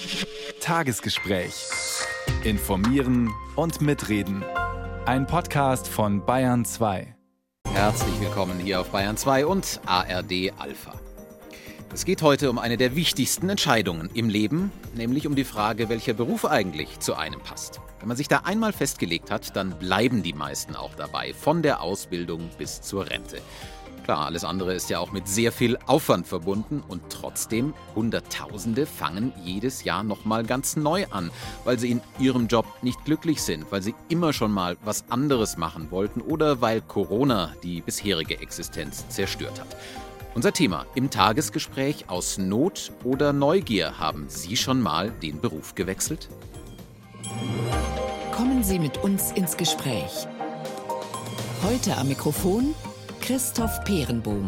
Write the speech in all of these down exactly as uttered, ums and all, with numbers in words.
Tagesgespräch. Informieren und mitreden. Ein Podcast von Bayern zwei. Herzlich willkommen hier auf Bayern zwei und A R D Alpha. Es geht heute um eine der wichtigsten Entscheidungen im Leben, nämlich um die Frage, welcher Beruf eigentlich zu einem passt. Wenn man sich da einmal festgelegt hat, dann bleiben die meisten auch dabei, von der Ausbildung bis zur Rente. Klar, alles andere ist ja auch mit sehr viel Aufwand verbunden und trotzdem, Hunderttausende fangen jedes Jahr nochmal ganz neu an, weil sie in ihrem Job nicht glücklich sind, weil sie immer schon mal was anderes machen wollten oder weil Corona die bisherige Existenz zerstört hat. Unser Thema im Tagesgespräch: aus Not oder Neugier. Haben Sie schon mal den Beruf gewechselt? Kommen Sie mit uns ins Gespräch. Heute am Mikrofon Christoph Peerenbohm.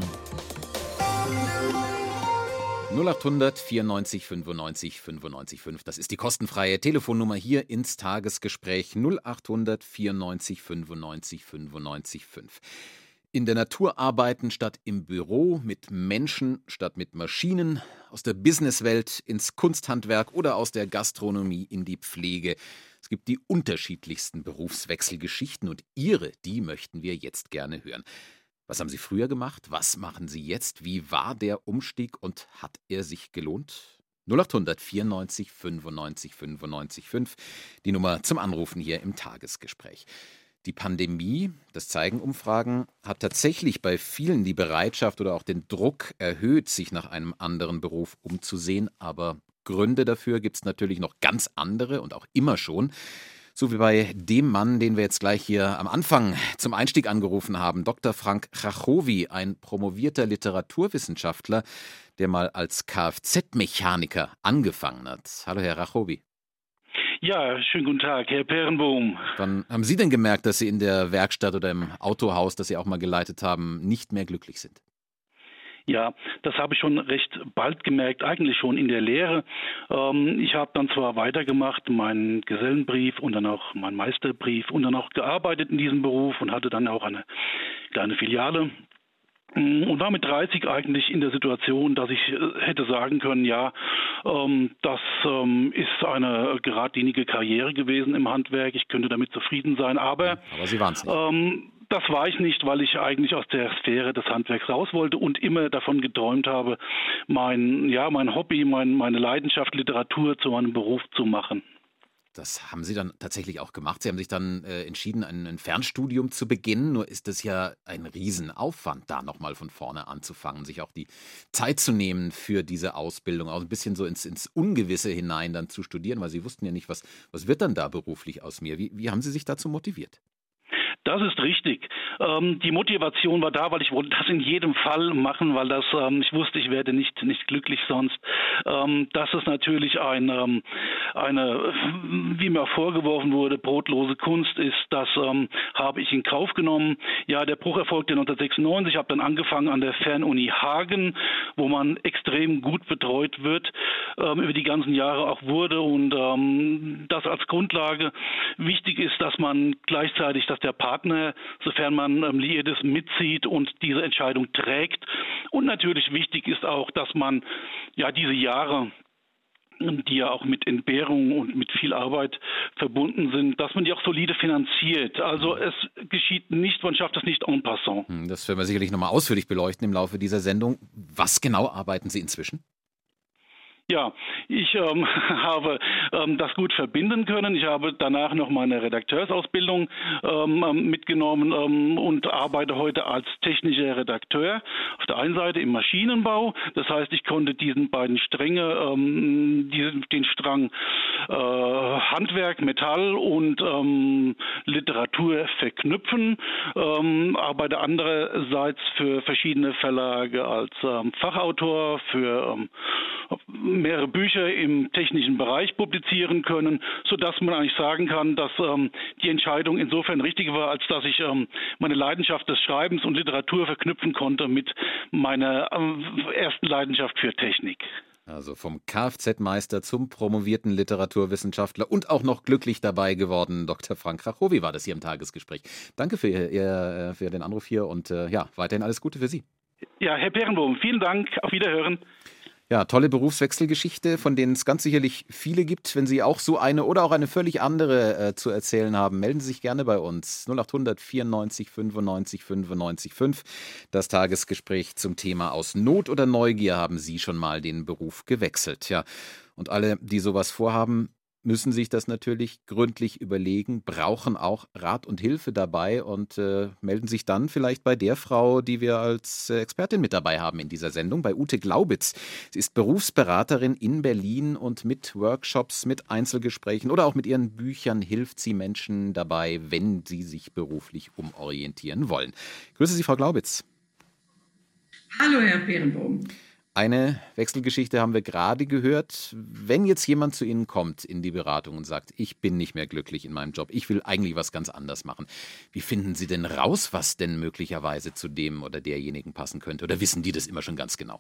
null acht hundert vierundneunzig fünfundneunzig fünfundneunzig fünf. Das ist die kostenfreie Telefonnummer hier ins Tagesgespräch. null acht hundert vierundneunzig fünfundneunzig fünfundneunzig fünf. In der Natur arbeiten statt im Büro, mit Menschen statt mit Maschinen, aus der Businesswelt ins Kunsthandwerk oder aus der Gastronomie in die Pflege. Es gibt die unterschiedlichsten Berufswechselgeschichten und Ihre, die möchten wir jetzt gerne hören. Was haben Sie früher gemacht? Was machen Sie jetzt? Wie war der Umstieg und hat er sich gelohnt? null acht hundert vierundneunzig fünfundneunzig fünfundneunzig fünf, die Nummer zum Anrufen hier im Tagesgespräch. Die Pandemie, das zeigen Umfragen, hat tatsächlich bei vielen die Bereitschaft oder auch den Druck erhöht, sich nach einem anderen Beruf umzusehen. Aber Gründe dafür gibt es natürlich noch ganz andere und auch immer schon. So wie bei dem Mann, den wir jetzt gleich hier am Anfang zum Einstieg angerufen haben, Doktor Frank Chachowy, ein promovierter Literaturwissenschaftler, der mal als Kfz-Mechaniker angefangen hat. Hallo, Herr Chachowy. Ja, schönen guten Tag, Herr Peerenbohm. Wann haben Sie denn gemerkt, dass Sie in der Werkstatt oder im Autohaus, das Sie auch mal geleitet haben, nicht mehr glücklich sind? Ja, das habe ich schon recht bald gemerkt, eigentlich schon in der Lehre. Ähm, ich habe dann zwar weitergemacht, meinen Gesellenbrief und dann auch meinen Meisterbrief und dann auch gearbeitet in diesem Beruf und hatte dann auch eine kleine Filiale. Und war mit dreißig eigentlich in der Situation, dass ich hätte sagen können, ja, ähm, das ähm, ist eine geradlinige Karriere gewesen im Handwerk, ich könnte damit zufrieden sein, aber, aber Sie waren es nicht. Ähm, das war ich nicht, weil ich eigentlich aus der Sphäre des Handwerks raus wollte und immer davon geträumt habe, mein, ja, mein Hobby, mein, meine Leidenschaft Literatur zu meinem Beruf zu machen. Das haben Sie dann tatsächlich auch gemacht. Sie haben sich dann äh, entschieden, ein, ein Fernstudium zu beginnen. Nur ist es ja ein Riesenaufwand, da nochmal von vorne anzufangen, sich auch die Zeit zu nehmen für diese Ausbildung, auch ein bisschen so ins, ins Ungewisse hinein dann zu studieren, weil Sie wussten ja nicht, was, was wird dann da beruflich aus mir. Wie, wie haben Sie sich dazu motiviert? Das ist richtig. Ähm, die Motivation war da, weil ich wollte das in jedem Fall machen, weil das, ähm, ich wusste, ich werde nicht nicht glücklich sonst. Ähm, dass es natürlich ein, ähm, eine, wie mir auch vorgeworfen wurde, brotlose Kunst ist, das ähm, habe ich in Kauf genommen. Ja, der Bruch erfolgte neunzehnhundertsechsundneunzig. Ich habe dann angefangen an der Fernuni Hagen, wo man extrem gut betreut wird, ähm, über die ganzen Jahre auch wurde und ähm, das als Grundlage. Wichtig ist, dass man gleichzeitig, dass der Partner, sofern man ähm, liiert ist, mitzieht und diese Entscheidung trägt. Und natürlich wichtig ist auch, dass man ja diese Jahre, die ja auch mit Entbehrungen und mit viel Arbeit verbunden sind, dass man die auch solide finanziert. Also es geschieht nicht, man schafft es nicht en passant. Das werden wir sicherlich nochmal ausführlich beleuchten im Laufe dieser Sendung. Was genau arbeiten Sie inzwischen? Ja, ich ähm, habe ähm, das gut verbinden können. Ich habe danach noch meine Redakteursausbildung ähm, mitgenommen ähm, und arbeite heute als technischer Redakteur. Auf der einen Seite im Maschinenbau. Das heißt, ich konnte diesen beiden Stränge, ähm, diesen, den Strang äh, Handwerk, Metall und ähm, Literatur verknüpfen. Ähm, arbeite andererseits für verschiedene Verlage als ähm, Fachautor, für ähm, mehrere Bücher im technischen Bereich publizieren können, sodass man eigentlich sagen kann, dass ähm, die Entscheidung insofern richtig war, als dass ich ähm, meine Leidenschaft des Schreibens und Literatur verknüpfen konnte mit meiner ähm, ersten Leidenschaft für Technik. Also vom Kfz-Meister zum promovierten Literaturwissenschaftler und auch noch glücklich dabei geworden, Doktor Frank Chachowy war das hier im Tagesgespräch. Danke für, Ihr, für den Anruf hier und äh, ja, weiterhin alles Gute für Sie. Ja, Herr Peerenbohm, vielen Dank, auf Wiederhören. Ja, tolle Berufswechselgeschichte, von denen es ganz sicherlich viele gibt. Wenn Sie auch so eine oder auch eine völlig andere äh, zu erzählen haben, melden Sie sich gerne bei uns. null acht hundert vierundneunzig fünfundneunzig fünfundneunzig fünf. Das Tagesgespräch zum Thema aus Not oder Neugier, haben Sie schon mal den Beruf gewechselt? Ja, und alle, die sowas vorhaben, müssen sich das natürlich gründlich überlegen, brauchen auch Rat und Hilfe dabei und äh, melden sich dann vielleicht bei der Frau, die wir als äh, Expertin mit dabei haben in dieser Sendung, bei Ute Glaubitz. Sie ist Berufsberaterin in Berlin und mit Workshops, mit Einzelgesprächen oder auch mit ihren Büchern hilft sie Menschen dabei, wenn sie sich beruflich umorientieren wollen. Grüße Sie, Frau Glaubitz. Hallo, Herr Peerenbohm. Eine Wechselgeschichte haben wir gerade gehört. Wenn jetzt jemand zu Ihnen kommt in die Beratung und sagt, ich bin nicht mehr glücklich in meinem Job, ich will eigentlich was ganz anderes machen. Wie finden Sie denn raus, was denn möglicherweise zu dem oder derjenigen passen könnte? Oder wissen die das immer schon ganz genau?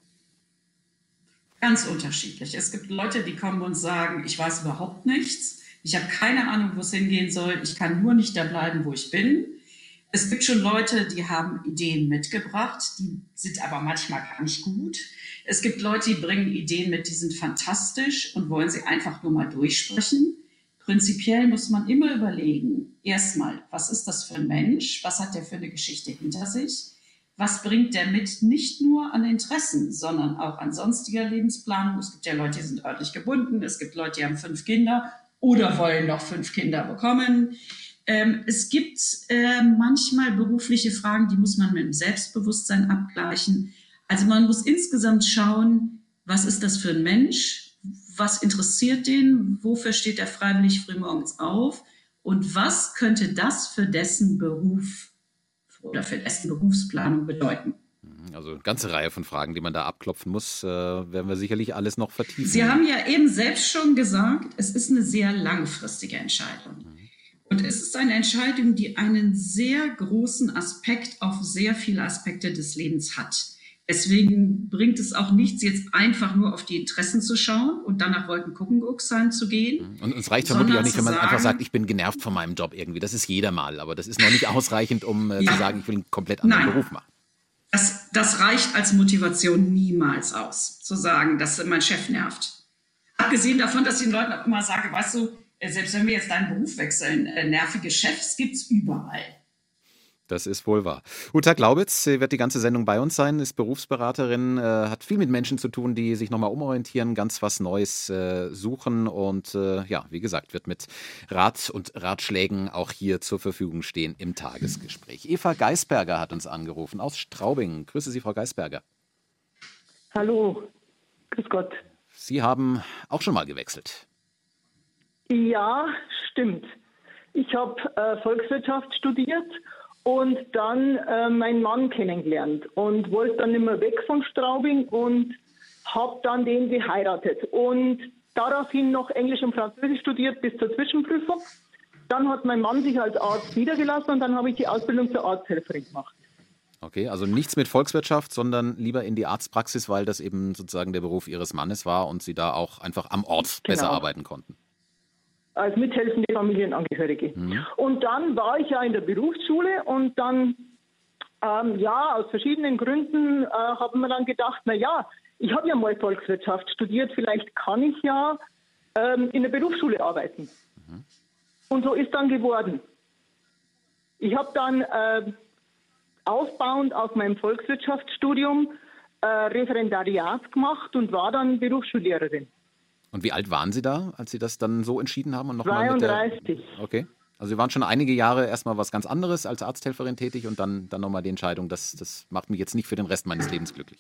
Ganz unterschiedlich. Es gibt Leute, die kommen und sagen, ich weiß überhaupt nichts. Ich habe keine Ahnung, wo es hingehen soll. Ich kann nur nicht da bleiben, wo ich bin. Es gibt schon Leute, die haben Ideen mitgebracht, die sind aber manchmal gar nicht gut. Es gibt Leute, die bringen Ideen mit, die sind fantastisch und wollen sie einfach nur mal durchsprechen. Prinzipiell muss man immer überlegen, erstmal, was ist das für ein Mensch? Was hat der für eine Geschichte hinter sich? Was bringt der mit, nicht nur an Interessen, sondern auch an sonstiger Lebensplanung? Es gibt ja Leute, die sind örtlich gebunden. Es gibt Leute, die haben fünf Kinder oder wollen noch fünf Kinder bekommen. Ähm, es gibt äh, manchmal berufliche Fragen, die muss man mit dem Selbstbewusstsein abgleichen. Also man muss insgesamt schauen, was ist das für ein Mensch, was interessiert den, wofür steht er freiwillig frühmorgens auf und was könnte das für dessen Beruf oder für dessen Berufsplanung bedeuten. Also eine ganze Reihe von Fragen, die man da abklopfen muss, äh, werden wir sicherlich alles noch vertiefen. Sie haben ja eben selbst schon gesagt, es ist eine sehr langfristige Entscheidung. Mhm. Und es ist eine Entscheidung, die einen sehr großen Aspekt auf sehr viele Aspekte des Lebens hat. Deswegen bringt es auch nichts, jetzt einfach nur auf die Interessen zu schauen und dann nach Wolkenkuckucksheim zu gehen. Und es reicht vermutlich auch nicht, wenn man sagen, einfach sagt, ich bin genervt von meinem Job irgendwie. Das ist jeder mal, aber das ist noch nicht ausreichend, um äh, ja. zu sagen, ich will einen komplett anderen Nein. Beruf machen. Das, das reicht als Motivation niemals aus, zu sagen, dass mein Chef nervt. Abgesehen davon, dass ich den Leuten auch immer sage, weißt du, selbst wenn wir jetzt deinen Beruf wechseln, nervige Chefs gibt es überall. Das ist wohl wahr. Ute Glaubitz wird die ganze Sendung bei uns sein, ist Berufsberaterin, äh, hat viel mit Menschen zu tun, die sich nochmal umorientieren, ganz was Neues äh, suchen und äh, ja, wie gesagt, wird mit Rat und Ratschlägen auch hier zur Verfügung stehen im Tagesgespräch. Eva Geisberger hat uns angerufen aus Straubing. Grüße Sie, Frau Geisberger. Hallo, grüß Gott. Sie haben auch schon mal gewechselt. Ja, stimmt. Ich habe äh, Volkswirtschaft studiert und dann äh, meinen Mann kennengelernt und wollte dann nicht mehr weg von Straubing und habe dann den geheiratet. Und daraufhin noch Englisch und Französisch studiert bis zur Zwischenprüfung. Dann hat mein Mann sich als Arzt niedergelassen und dann habe ich die Ausbildung zur Arzthelferin gemacht. Okay, also nichts mit Volkswirtschaft, sondern lieber in die Arztpraxis, weil das eben sozusagen der Beruf Ihres Mannes war und Sie da auch einfach am Ort Genau. besser arbeiten konnten. Als mithelfende Familienangehörige. Mhm. Und dann war ich ja in der Berufsschule und dann, ähm, ja, aus verschiedenen Gründen äh, haben wir dann gedacht, na ja, ich habe ja mal Volkswirtschaft studiert, vielleicht kann ich ja ähm, in der Berufsschule arbeiten. Mhm. Und so ist dann geworden. Ich habe dann äh, aufbauend auf meinem Volkswirtschaftsstudium äh, Referendariat gemacht und war dann Berufsschullehrerin. Und wie alt waren Sie da, als Sie das dann so entschieden haben? Und noch zweiunddreißig. Mal mit der... Okay. Also Sie waren schon einige Jahre erstmal was ganz anderes als Arzthelferin tätig und dann, dann nochmal die Entscheidung, das, das macht mich jetzt nicht für den Rest meines Lebens glücklich.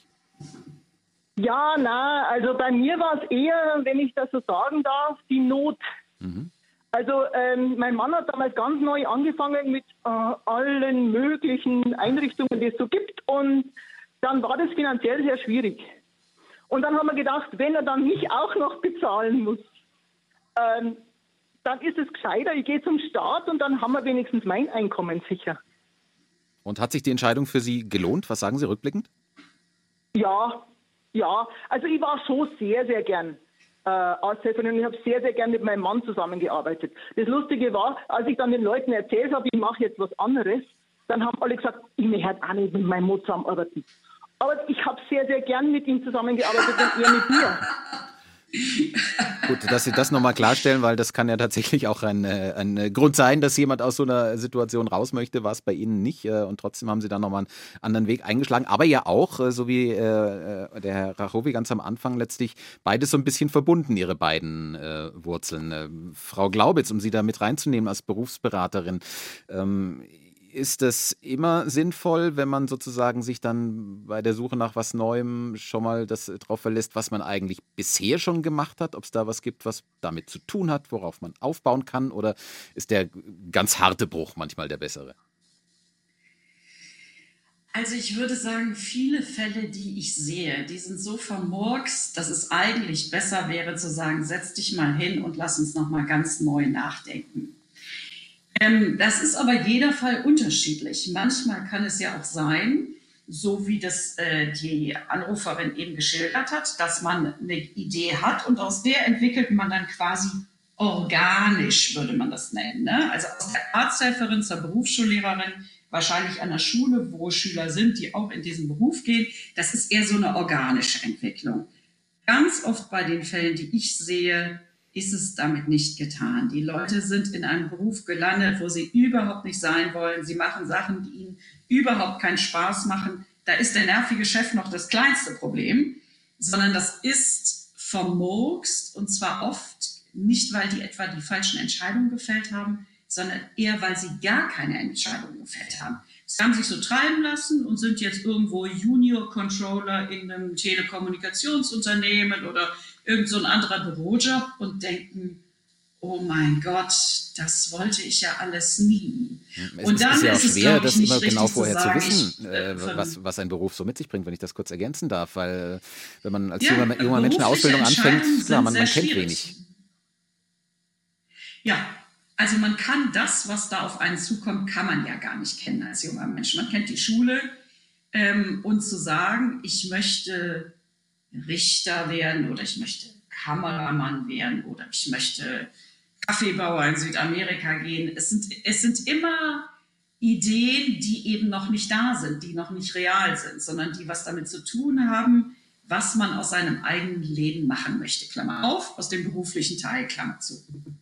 Ja, na, also bei mir war es eher, wenn ich das so sagen darf, die Not. Mhm. Also ähm, mein Mann hat damals ganz neu angefangen mit äh, allen möglichen Einrichtungen, die es so gibt und dann war das finanziell sehr schwierig. Und dann haben wir gedacht, wenn er dann mich auch noch bezahlen muss, ähm, dann ist es gescheiter, ich gehe zum Staat und dann haben wir wenigstens mein Einkommen sicher. Und hat sich die Entscheidung für Sie gelohnt? Was sagen Sie rückblickend? Ja, ja. Also ich war schon sehr, sehr gern äh, Arzthelferin und ich habe sehr, sehr gern mit meinem Mann zusammengearbeitet. Das Lustige war, als ich dann den Leuten erzählt habe, ich mache jetzt was anderes, dann haben alle gesagt, ich möchte auch nicht mit meinem Mann zusammenarbeiten. Aber ich habe sehr, sehr gern mit ihm zusammengearbeitet und er mit mir. Gut, dass Sie das nochmal klarstellen, weil das kann ja tatsächlich auch ein, ein Grund sein, dass jemand aus so einer Situation raus möchte, war es bei Ihnen nicht. Und trotzdem haben Sie dann nochmal einen anderen Weg eingeschlagen. Aber ja auch, so wie äh, der Herr Rachowy ganz am Anfang letztlich, beides so ein bisschen verbunden, Ihre beiden äh, Wurzeln. Äh, Frau Glaubitz, um Sie da mit reinzunehmen als Berufsberaterin, ähm, ist es immer sinnvoll, wenn man sozusagen sich dann bei der Suche nach was Neuem schon mal das drauf verlässt, was man eigentlich bisher schon gemacht hat, ob es da was gibt, was damit zu tun hat, worauf man aufbauen kann, oder ist der ganz harte Bruch manchmal der bessere? Also ich würde sagen, viele Fälle, die ich sehe, die sind so vermurkst, dass es eigentlich besser wäre zu sagen, setz dich mal hin und lass uns noch mal ganz neu nachdenken. Ähm, das ist aber jeder Fall unterschiedlich. Manchmal kann es ja auch sein, so wie das äh, die Anruferin eben geschildert hat, dass man eine Idee hat und aus der entwickelt man dann quasi organisch, würde man das nennen. Ne? Also aus der Arzthelferin zur Berufsschullehrerin, wahrscheinlich an der Schule, wo Schüler sind, die auch in diesen Beruf gehen. Das ist eher so eine organische Entwicklung. Ganz oft bei den Fällen, die ich sehe, ist es damit nicht getan. Die Leute sind in einem Beruf gelandet, wo sie überhaupt nicht sein wollen. Sie machen Sachen, die ihnen überhaupt keinen Spaß machen. Da ist der nervige Chef noch das kleinste Problem, sondern das ist vermurkst, und zwar oft nicht, weil die etwa die falschen Entscheidungen gefällt haben, sondern eher, weil sie gar keine Entscheidungen gefällt haben. Sie haben sich so treiben lassen und sind jetzt irgendwo Junior Controller in einem Telekommunikationsunternehmen oder irgend so ein anderer Bürojob und denken, oh mein Gott, das wollte ich ja alles nie. Es und ist, dann ist ja auch ist schwer, es, das ich, immer genau vorher zu, sagen, wissen, ich, äh, äh, was, was ein Beruf so mit sich bringt, wenn ich das kurz ergänzen darf, weil wenn man als ja, junger, junger Mensch eine Ausbildung anfängt, klar, man, man kennt wenig. Ja, also man kann das, was da auf einen zukommt, kann man ja gar nicht kennen als junger Mensch. Man kennt die Schule ähm, und zu sagen, ich möchte Richter werden oder ich möchte Kameramann werden oder ich möchte Kaffeebauer in Südamerika gehen. Es sind, es sind immer Ideen, die eben noch nicht da sind, die noch nicht real sind, sondern die was damit zu tun haben, was man aus seinem eigenen Leben machen möchte. Klammer auf, aus dem beruflichen Teil, Klammer zu.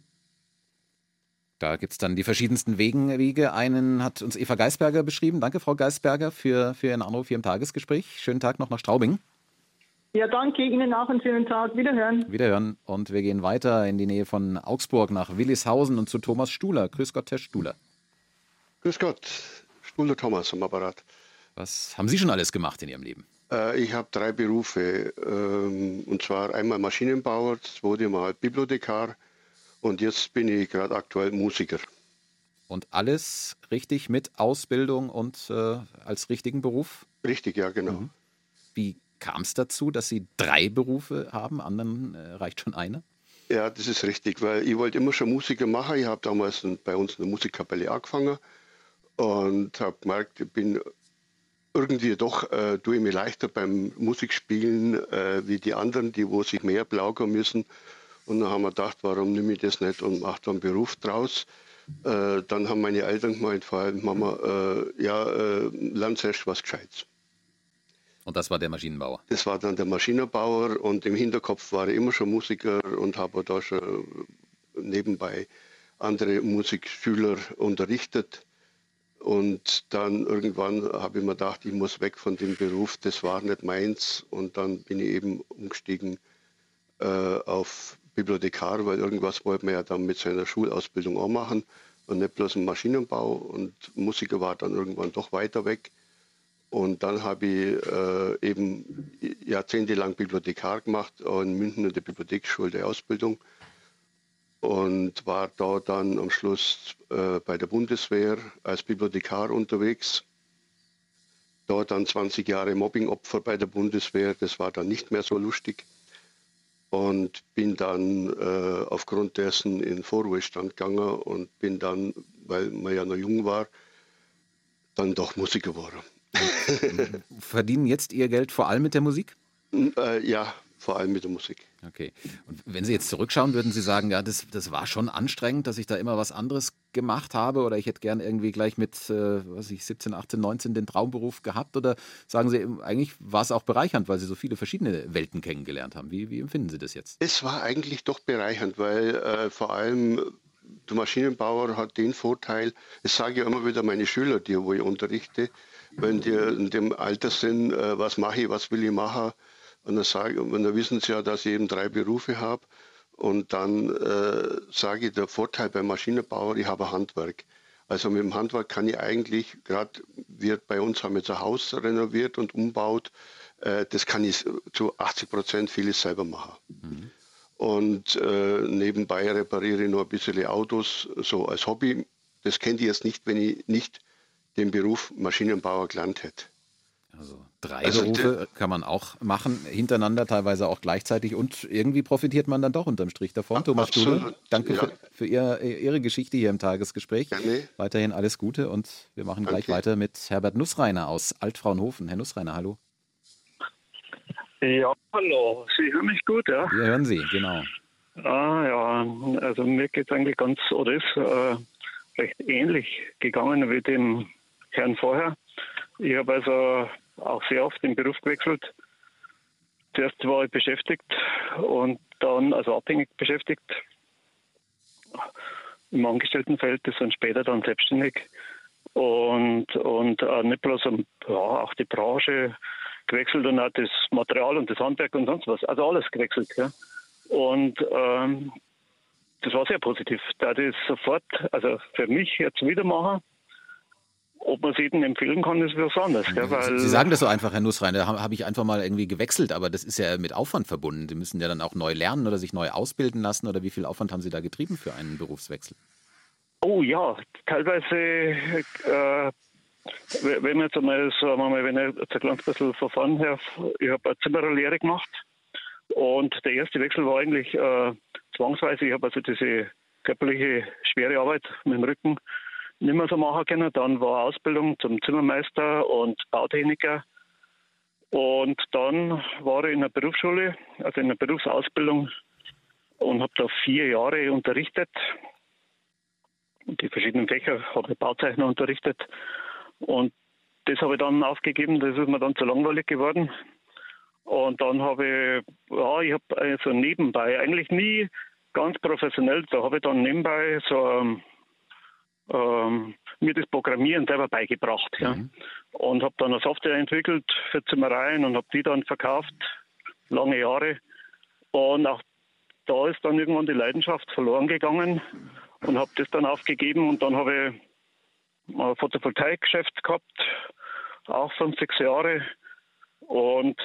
Da gibt es dann die verschiedensten Wegen, Wege. Einen hat uns Eva Geisberger beschrieben. Danke, Frau Geisberger, für, für Ihren Anruf hier im Tagesgespräch. Schönen Tag noch nach Straubing. Ja, danke Ihnen auch einen schönen Tag. Wiederhören. Wiederhören. Und wir gehen weiter in die Nähe von Augsburg nach Willishausen und zu Thomas Stuhler. Grüß Gott, Herr Stuhler. Grüß Gott, Stuhler Thomas am Apparat. Was haben Sie schon alles gemacht in Ihrem Leben? Äh, ich habe drei Berufe. Ähm, und zwar einmal Maschinenbauer, das zweite Mal Bibliothekar. Und jetzt bin ich gerade aktuell Musiker. Und alles richtig mit Ausbildung und äh, als richtigen Beruf? Richtig, ja, genau. Mhm. Wie kam es dazu, dass Sie drei Berufe haben? Anderen äh, reicht schon einer? Ja, das ist richtig, weil ich wollte immer schon Musiker machen. Ich habe damals ein, bei uns eine Musikkapelle angefangen und habe gemerkt, ich bin irgendwie doch, äh, tue ich mir leichter beim Musikspielen äh, wie die anderen, die wo sich mehr plaugern müssen. Und dann haben wir gedacht, warum nehme ich das nicht und mache da einen Beruf draus. Äh, dann haben meine Eltern gemeint, vor allem Mama, äh, ja, äh, lern zuerst was Gescheites. Und das war der Maschinenbauer? Das war dann der Maschinenbauer und im Hinterkopf war ich immer schon Musiker und habe da schon nebenbei andere Musikschüler unterrichtet. Und dann irgendwann habe ich mir gedacht, ich muss weg von dem Beruf, das war nicht meins. Und dann bin ich eben umgestiegen äh, auf Bibliothekar, weil irgendwas wollte man ja dann mit seiner Schulausbildung auch machen und nicht bloß im Maschinenbau. Und Musiker war dann irgendwann doch weiter weg. Und dann habe ich äh, eben jahrzehntelang Bibliothekar gemacht, auch in München in der Bibliotheksschule der Ausbildung. Und war da dann am Schluss äh, bei der Bundeswehr als Bibliothekar unterwegs. Da dann zwanzig Jahre Mobbingopfer bei der Bundeswehr, das war dann nicht mehr so lustig. Und bin dann äh, aufgrund dessen in Vorruhestand gegangen und bin dann, weil man ja noch jung war, dann doch Musiker geworden. Verdienen jetzt Ihr Geld vor allem mit der Musik? Äh, ja, vor allem mit der Musik. Okay. Und wenn Sie jetzt zurückschauen, würden Sie sagen, ja, das, das war schon anstrengend, dass ich da immer was anderes gemacht habe oder ich hätte gern irgendwie gleich mit, äh, was weiß ich, siebzehn, achtzehn, neunzehn den Traumberuf gehabt oder sagen Sie, eigentlich war es auch bereichernd, weil Sie so viele verschiedene Welten kennengelernt haben. Wie, wie empfinden Sie das jetzt? Es war eigentlich doch bereichernd, weil äh, vor allem der Maschinenbauer hat den Vorteil, das sage ich immer wieder meine Schüler, die wo ich unterrichte, wenn die in dem Alter sind, äh, was mache ich, was will ich machen, und dann, sage, und dann wissen sie ja, dass ich eben drei Berufe habe. Und dann äh, sage ich, der Vorteil beim Maschinenbauer, ich habe ein Handwerk. Also mit dem Handwerk kann ich eigentlich, gerade wird bei uns haben wir jetzt ein Haus renoviert und umbaut, äh, das kann ich zu achtzig Prozent vieles selber machen. Mhm. Und äh, nebenbei repariere ich nur ein bisschen Autos, so als Hobby. Das kennt ihr jetzt nicht, wenn ich nicht den Beruf Maschinenbauer gelernt hätte. Also drei also Berufe kann man auch machen, hintereinander, teilweise auch gleichzeitig und irgendwie profitiert man dann doch unterm Strich davon. Thomas Studer, danke ja. für, für ihr, Ihre Geschichte hier im Tagesgespräch. Gerne. Weiterhin alles Gute und wir machen danke. Gleich weiter mit Herbert Nussreiner aus Altfraunhofen. Herr Nussreiner, hallo. Ja, hallo. Sie hören mich gut, ja? Wir hören Sie, genau. Ah ja, also mir geht es eigentlich ganz, oder ist äh, recht ähnlich gegangen wie dem Herrn vorher. Ich habe also auch sehr oft den Beruf gewechselt. Zuerst war ich beschäftigt und dann, also abhängig beschäftigt, im Angestelltenverhältnis und später dann selbstständig. Und, und äh, nicht bloß um, ja, auch die Branche gewechselt und auch das Material und das Handwerk und sonst was. Also alles gewechselt. Ja. Und ähm, das war sehr positiv. Da ich sofort, also für mich jetzt wieder machen. Ob man es jedem empfehlen kann, ist was anderes. Gell? Weil Sie sagen das so einfach, Herr Nussreiner, da habe ich einfach mal irgendwie gewechselt, aber das ist ja mit Aufwand verbunden. Sie müssen ja dann auch neu lernen oder sich neu ausbilden lassen oder wie viel Aufwand haben Sie da getrieben für einen Berufswechsel? Oh ja, teilweise, äh, wenn man jetzt einmal, sagen wir mal, wenn ich jetzt ein kleines bisschen verfahren habe, ich habe eine Zimmererlehre gemacht und der erste Wechsel war eigentlich äh, zwangsweise, ich habe also diese körperliche schwere Arbeit mit dem Rücken nicht mehr so machen können. Dann war Ausbildung zum Zimmermeister und Bautechniker. Und dann war ich in der Berufsschule, also in der Berufsausbildung und habe da vier Jahre unterrichtet. Und die verschiedenen Fächer habe ich Bauzeichner unterrichtet. Und das habe ich dann aufgegeben, das ist mir dann zu langweilig geworden. Und dann habe ich, ja, ich habe also nebenbei, eigentlich nie ganz professionell, da habe ich dann nebenbei so Ähm, mir das Programmieren selber beigebracht. Ja. Mhm. Und habe dann eine Software entwickelt für Zimmereien und habe die dann verkauft, lange Jahre. Und auch da ist dann irgendwann die Leidenschaft verloren gegangen und habe das dann aufgegeben. Und dann habe ich ein Photovoltaikgeschäft gehabt, auch fünf, sechs Jahre. Und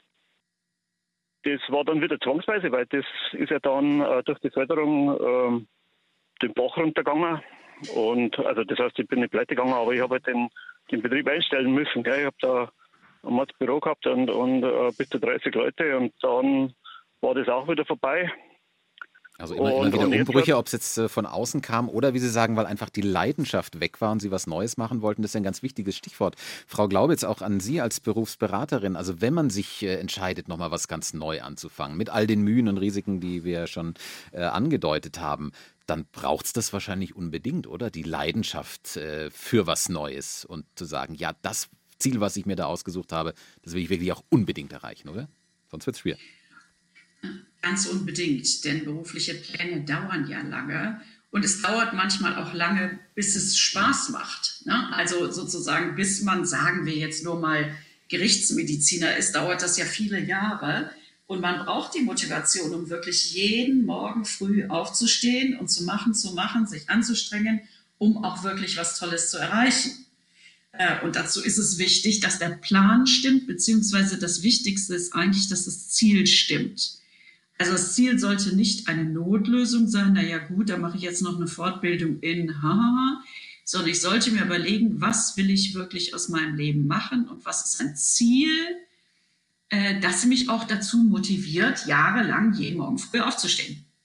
das war dann wieder zwangsweise, weil das ist ja dann äh, durch die Förderung äh, den Bach runtergegangen. Und also das heißt, ich bin nicht pleite gegangen, aber ich habe halt den, den Betrieb einstellen müssen. Gell? Ich habe da ein Monat Büro gehabt und, und uh, bis zu dreißig Leute und dann war das auch wieder vorbei. Also immer, und, immer wieder Umbrüche, ob es jetzt äh, von außen kam oder wie Sie sagen, weil einfach die Leidenschaft weg war und Sie was Neues machen wollten. Das ist ein ganz wichtiges Stichwort. Frau Glaubitz, auch an Sie als Berufsberaterin. Also wenn man sich äh, entscheidet, nochmal was ganz neu anzufangen, mit all den Mühen und Risiken, die wir schon äh, angedeutet haben, dann braucht es das wahrscheinlich unbedingt, oder? Die Leidenschaft äh, für was Neues und zu sagen, ja, das Ziel, was ich mir da ausgesucht habe, das will ich wirklich auch unbedingt erreichen, oder? Sonst wird es schwer. Ganz unbedingt, denn berufliche Pläne dauern ja lange und es dauert manchmal auch lange, bis es Spaß macht. Ne? Also sozusagen, bis man, sagen wir jetzt nur mal, Gerichtsmediziner ist, dauert das ja viele Jahre. Und man braucht die Motivation, um wirklich jeden Morgen früh aufzustehen und zu machen, zu machen, sich anzustrengen, um auch wirklich was Tolles zu erreichen. Und dazu ist es wichtig, dass der Plan stimmt, beziehungsweise das Wichtigste ist eigentlich, dass das Ziel stimmt. Also das Ziel sollte nicht eine Notlösung sein, naja gut, da mache ich jetzt noch eine Fortbildung in hahaha, sondern ich sollte mir überlegen, was will ich wirklich aus meinem Leben machen und was ist ein Ziel, das mich auch dazu motiviert, jahrelang jeden Morgen früh aufzustehen.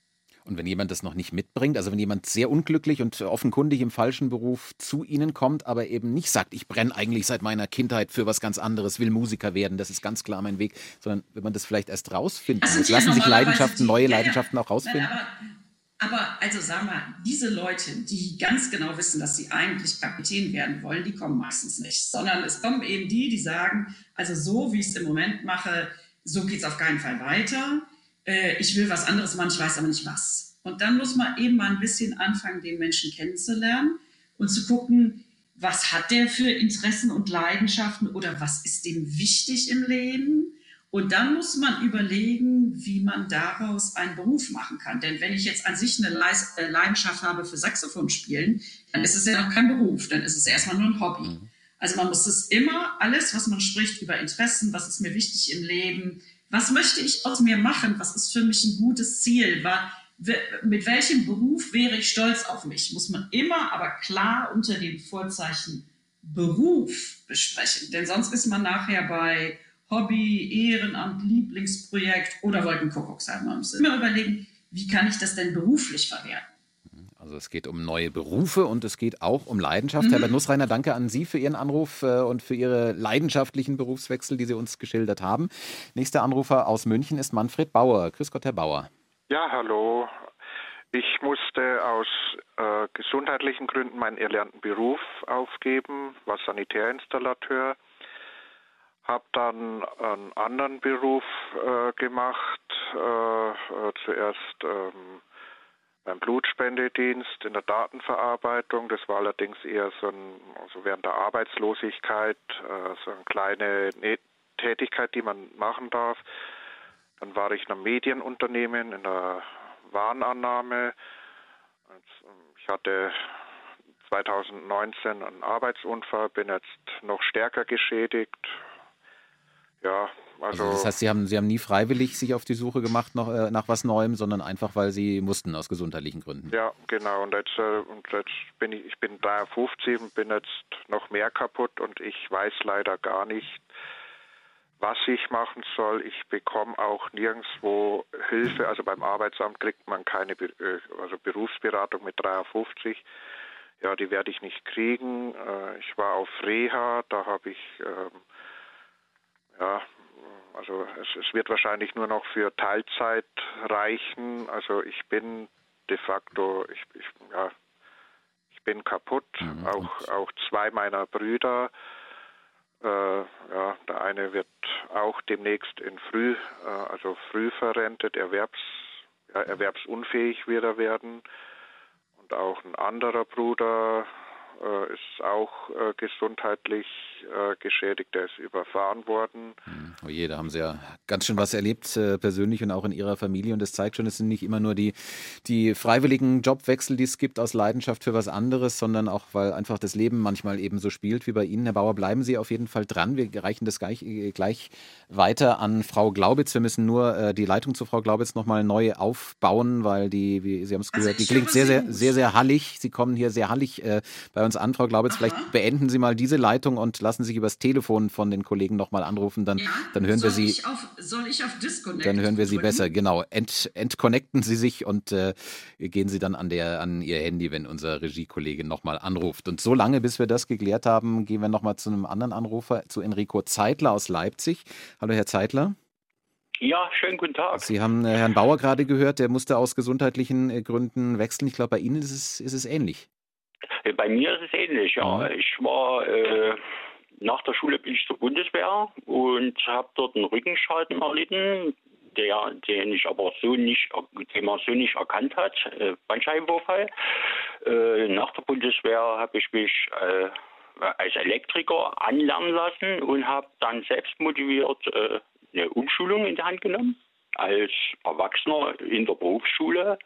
Und wenn jemand das noch nicht mitbringt, also wenn jemand sehr unglücklich und offenkundig im falschen Beruf zu Ihnen kommt, aber eben nicht sagt, ich brenne eigentlich seit meiner Kindheit für was ganz anderes, will Musiker werden, das ist ganz klar mein Weg, sondern wenn man das vielleicht erst rausfinden muss, ja lassen sich Leidenschaften, die, neue ja, Leidenschaften ja. auch rausfinden? Nein, aber, aber also sagen wir, diese Leute, die ganz genau wissen, dass sie eigentlich Kapitän werden wollen, die kommen meistens nicht, sondern es kommen eben die, die sagen, also so wie ich es im Moment mache, so geht es auf keinen Fall weiter. Ich will was anderes machen, ich weiß aber nicht was. Und dann muss man eben mal ein bisschen anfangen, den Menschen kennenzulernen und zu gucken, was hat der für Interessen und Leidenschaften oder was ist dem wichtig im Leben? Und dann muss man überlegen, wie man daraus einen Beruf machen kann. Denn wenn ich jetzt an sich eine Leidenschaft habe für Saxophon spielen, dann ist es ja noch kein Beruf, dann ist es erstmal nur ein Hobby. Also man muss es immer, alles, was man spricht über Interessen, was ist mir wichtig im Leben, was möchte ich aus mir machen? Was ist für mich ein gutes Ziel? Mit welchem Beruf wäre ich stolz auf mich? Muss man immer aber klar unter dem Vorzeichen Beruf besprechen. Denn sonst ist man nachher bei Hobby, Ehrenamt, Lieblingsprojekt oder Wolkenkuckucksheim. Man muss immer überlegen, wie kann ich das denn beruflich verwerten? Also es geht um neue Berufe und es geht auch um Leidenschaft. Mhm. Herbert Nussreiner, danke an Sie für Ihren Anruf und für Ihre leidenschaftlichen Berufswechsel, die Sie uns geschildert haben. Nächster Anrufer aus München ist Manfred Bauer. Grüß Gott, Herr Bauer. Ja, hallo. Ich musste aus äh, gesundheitlichen Gründen meinen erlernten Beruf aufgeben, war Sanitärinstallateur. Habe dann einen anderen Beruf äh, gemacht, äh, äh, zuerst ähm, beim Blutspendedienst in der Datenverarbeitung. Das war allerdings eher so ein, also während der Arbeitslosigkeit, äh, so eine kleine Tätigkeit, die man machen darf. Dann war ich in einem Medienunternehmen in der Warenannahme. Ich hatte zweitausendneunzehn einen Arbeitsunfall, bin jetzt noch stärker geschädigt. Ja, also, also das heißt, Sie haben, Sie haben nie freiwillig sich auf die Suche gemacht nach, äh, nach was Neuem, sondern einfach, weil Sie mussten, aus gesundheitlichen Gründen. Ja, genau. Und jetzt, äh, und jetzt bin ich, ich bin dreiundfünfzig und bin jetzt noch mehr kaputt und ich weiß leider gar nicht, was ich machen soll. Ich bekomme auch nirgendwo Hilfe. Also beim Arbeitsamt kriegt man keine Be- also Berufsberatung mit dreiundfünfzig. Ja, die werde ich nicht kriegen. Äh, ich war auf Reha, da habe ich ähm, ja, also es, es wird wahrscheinlich nur noch für Teilzeit reichen. Also ich bin de facto, ich, ich, ja, ich bin kaputt. Mhm. Auch, auch zwei meiner Brüder, äh, ja, der eine wird auch demnächst in Früh, äh, also früh verrentet, erwerbs, ja, erwerbsunfähig wieder werden. Und auch ein anderer Bruder äh, ist auch äh, gesundheitlich äh, geschädigt, der ist überfahren worden. Oh je, da haben Sie ja ganz schön was erlebt, äh, persönlich und auch in Ihrer Familie. Und das zeigt schon, es sind nicht immer nur die, die freiwilligen Jobwechsel, die es gibt aus Leidenschaft für was anderes, sondern auch, weil einfach das Leben manchmal eben so spielt wie bei Ihnen. Herr Bauer, bleiben Sie auf jeden Fall dran. Wir reichen das gleich, gleich weiter an Frau Glaubitz. Wir müssen nur äh, die Leitung zu Frau Glaubitz nochmal neu aufbauen, weil die, wie Sie haben es gehört, also die klingt sehr, sehr, sehr, sehr hallig. Sie kommen hier sehr hallig äh, bei uns an, Frau Glaubitz. Aha. Vielleicht beenden Sie mal diese Leitung und lassen sich übers Telefon von den Kollegen nochmal anrufen. Dann, ja, dann hören wir Sie. Ich auf, soll ich auf Disconnect Dann hören wir Sie drücken? besser. Genau. Ent, entconnecten Sie sich und äh, gehen Sie dann an, der, an Ihr Handy, wenn unser Regiekollege nochmal anruft. Und so lange, bis wir das geklärt haben, gehen wir nochmal zu einem anderen Anrufer, zu Enrico Zeitler aus Leipzig. Hallo, Herr Zeitler. Ja, schönen guten Tag. Sie haben äh, Herrn Bauer gerade gehört, der musste aus gesundheitlichen äh, Gründen wechseln. Ich glaube, bei Ihnen ist es, ist es ähnlich. Bei mir ist es ähnlich, ja. Mhm. Ich war, äh, nach der Schule bin ich zur Bundeswehr und habe dort einen Rückenschaden erlitten, der, den ich aber so nicht, den man so nicht erkannt hat, äh, Bandscheibenvorfall. Äh, nach der Bundeswehr habe ich mich äh, als Elektriker anlernen lassen und habe dann selbst motiviert äh, eine Umschulung in die Hand genommen, als Erwachsener in der Berufsschule.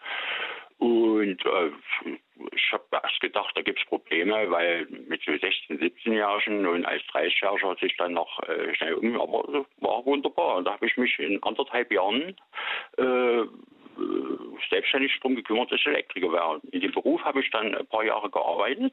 Und äh, ich habe erst gedacht, da gibt es Probleme, weil mit so sechzehn-, siebzehnjährigen und als dreißigjähriger sich dann noch äh, schnell um, aber war wunderbar. Und da habe ich mich in anderthalb Jahren äh, selbstständig darum gekümmert, dass ich Elektriker wäre. In dem Beruf habe ich dann ein paar Jahre gearbeitet,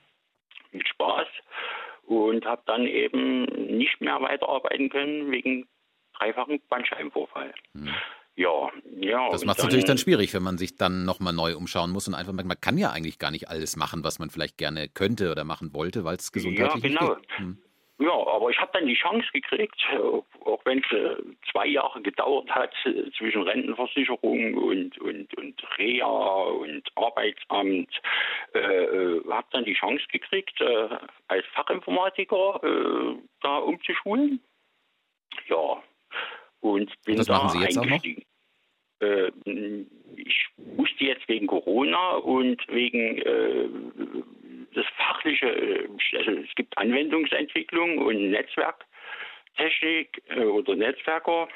mit Spaß, und habe dann eben nicht mehr weiterarbeiten können wegen dreifachen Bandscheibenvorfall. Hm. Ja, ja. Das macht es natürlich dann schwierig, wenn man sich dann nochmal neu umschauen muss und einfach merkt, man kann ja eigentlich gar nicht alles machen, was man vielleicht gerne könnte oder machen wollte, weil es gesundheitlich ja, genau. nicht geht. Hm. Ja, aber ich habe dann die Chance gekriegt, auch wenn es äh, zwei Jahre gedauert hat, äh, zwischen Rentenversicherung und, und, und Reha und Arbeitsamt, äh, äh, habe dann die Chance gekriegt, äh, als Fachinformatiker äh, da umzuschulen. Ja, und bin das da machen Sie jetzt eingestiegen. Äh, ich musste jetzt wegen Corona und wegen äh, das fachliche, also es gibt Anwendungsentwicklung und Netzwerktechnik äh, oder Netzwerker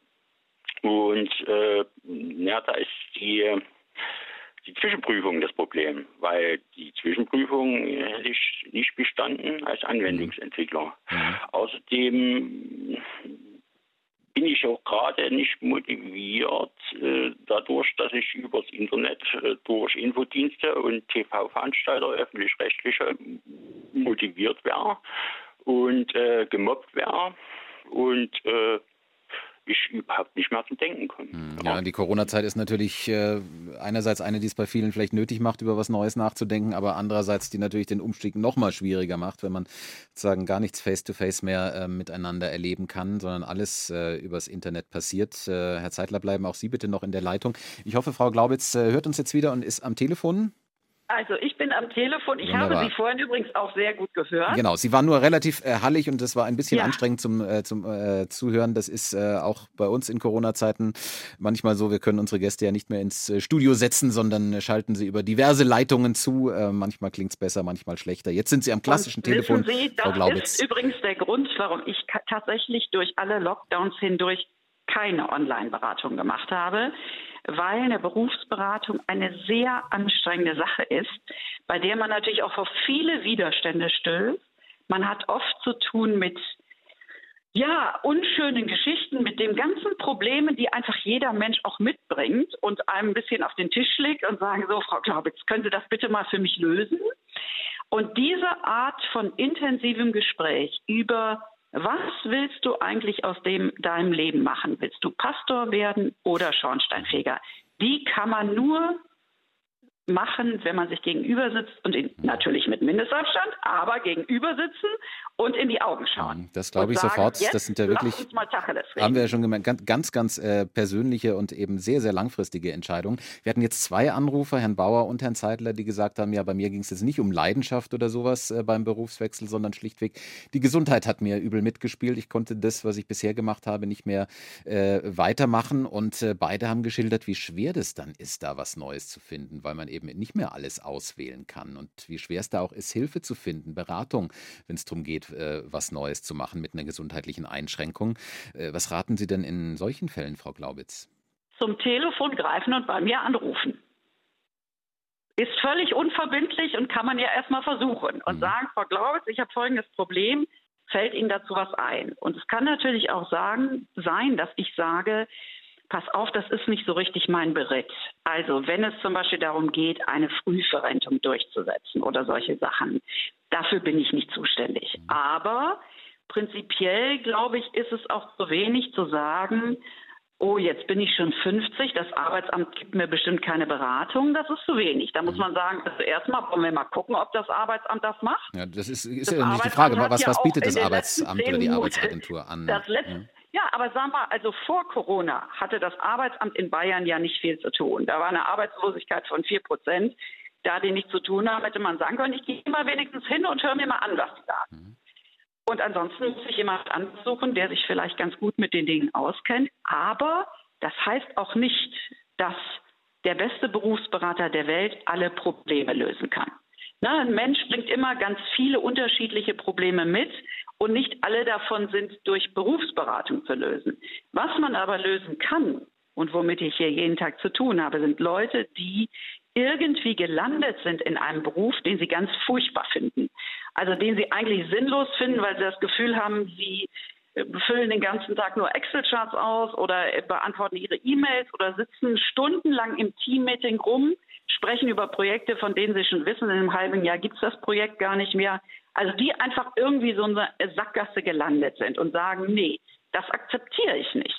und äh, ja, da ist die, die Zwischenprüfung das Problem, weil die Zwischenprüfung hätte ich nicht bestanden als Anwendungsentwickler. Mhm. Außerdem bin ich auch gerade nicht motiviert, äh, dadurch, dass ich übers Internet, äh, durch Infodienste und T V-Veranstalter öffentlich-rechtliche motiviert wäre und äh, gemobbt wäre und äh, ich überhaupt nicht mehr zum Denken komme. Ja, die Corona-Zeit ist natürlich äh, einerseits eine, die es bei vielen vielleicht nötig macht, über was Neues nachzudenken, aber andererseits, die natürlich den Umstieg noch mal schwieriger macht, wenn man sozusagen gar nichts face-to-face mehr äh, miteinander erleben kann, sondern alles äh, übers Internet passiert. Äh, Herr Zeitler, bleiben auch Sie bitte noch in der Leitung. Ich hoffe, Frau Glaubitz äh, hört uns jetzt wieder und ist am Telefon. Also ich bin am Telefon. Ich Wunderbar. habe Sie vorhin übrigens auch sehr gut gehört. Genau, Sie waren nur relativ äh, hallig und das war ein bisschen Ja. anstrengend zum, äh, zum äh, Zuhören. Das ist äh, auch bei uns in Corona-Zeiten manchmal so, wir können unsere Gäste ja nicht mehr ins äh, Studio setzen, sondern äh, schalten sie über diverse Leitungen zu. Äh, manchmal klingt es besser, manchmal schlechter. Jetzt sind Sie am klassischen Und Telefon, wissen Sie, Frau das Glaubitz. ist übrigens der Grund, warum ich ka- tatsächlich durch alle Lockdowns hindurch keine Online-Beratung gemacht habe, weil eine Berufsberatung eine sehr anstrengende Sache ist, bei der man natürlich auch auf viele Widerstände stößt. Man hat oft zu tun mit ja, unschönen Geschichten, mit den ganzen Problemen, die einfach jeder Mensch auch mitbringt und einem ein bisschen auf den Tisch legt und sagen, so, Frau Glaubitz, können Sie das bitte mal für mich lösen? Und diese Art von intensivem Gespräch über was willst du eigentlich aus dem, deinem Leben machen? Willst du Pastor werden oder Schornsteinfeger? Die kann man nur machen, wenn man sich gegenüber sitzt und in, natürlich mit Mindestabstand, aber gegenüber sitzen und in die Augen schauen. Das glaube ich sagen, sofort. Jetzt Das sind ja lass wirklich, uns mal Tacheles reden. haben wir ja schon gemerkt, ganz, ganz, ganz äh, persönliche und eben sehr, sehr langfristige Entscheidungen. Wir hatten jetzt zwei Anrufer, Herrn Bauer und Herrn Zeitler, die gesagt haben, ja, bei mir ging es jetzt nicht um Leidenschaft oder sowas äh, beim Berufswechsel, sondern schlichtweg, die Gesundheit hat mir übel mitgespielt. Ich konnte das, was ich bisher gemacht habe, nicht mehr äh, weitermachen. Und äh, beide haben geschildert, wie schwer das dann ist, da was Neues zu finden, weil man eben nicht mehr alles auswählen kann und wie schwer es da auch ist, Hilfe zu finden, Beratung, wenn es darum geht, äh, was Neues zu machen mit einer gesundheitlichen Einschränkung. Äh, was raten Sie denn in solchen Fällen, Frau Glaubitz? Zum Telefon greifen und bei mir anrufen. Ist völlig unverbindlich und kann man ja erstmal versuchen und mhm. sagen, Frau Glaubitz, ich habe folgendes Problem, fällt Ihnen dazu was ein? Und es kann natürlich auch sagen, sein, dass ich sage, pass auf, das ist nicht so richtig mein Beritt. Also wenn es zum Beispiel darum geht, eine Frühverrentung durchzusetzen oder solche Sachen, dafür bin ich nicht zuständig. Aber prinzipiell, glaube ich, ist es auch zu wenig zu sagen, oh, jetzt bin ich schon fünfzig, das Arbeitsamt gibt mir bestimmt keine Beratung, das ist zu wenig. Da muss man sagen, also erstmal wollen wir mal gucken, ob das Arbeitsamt das macht. Ja, das ist, ist Das ja nicht die Arbeitsamt Frage, hat was, ja was auch bietet in das den Arbeitsamt letzten oder die zehn Arbeitsagentur an? Das letzte, Ja. Ja, aber sagen wir, also vor Corona hatte das Arbeitsamt in Bayern ja nicht viel zu tun. Da war eine Arbeitslosigkeit von vier Prozent. Da die nichts zu tun haben, hätte man sagen können, ich gehe mal wenigstens hin und höre mir mal an, was die sagen. Mhm. Und ansonsten muss ich jemand ansuchen, der sich vielleicht ganz gut mit den Dingen auskennt. Aber das heißt auch nicht, dass der beste Berufsberater der Welt alle Probleme lösen kann. Na, ein Mensch bringt immer ganz viele unterschiedliche Probleme mit und nicht alle davon sind durch Berufsberatung zu lösen. Was man aber lösen kann und womit ich hier jeden Tag zu tun habe, sind Leute, die irgendwie gelandet sind in einem Beruf, den sie ganz furchtbar finden. Also den sie eigentlich sinnlos finden, weil sie das Gefühl haben, sie füllen den ganzen Tag nur Excel-Charts aus oder beantworten ihre E-Mails oder sitzen stundenlang im Teammeeting rum, sprechen über Projekte, von denen sie schon wissen, in einem halben Jahr gibt es das Projekt gar nicht mehr. Also die einfach irgendwie so in einer Sackgasse gelandet sind und sagen, nee, das akzeptiere ich nicht.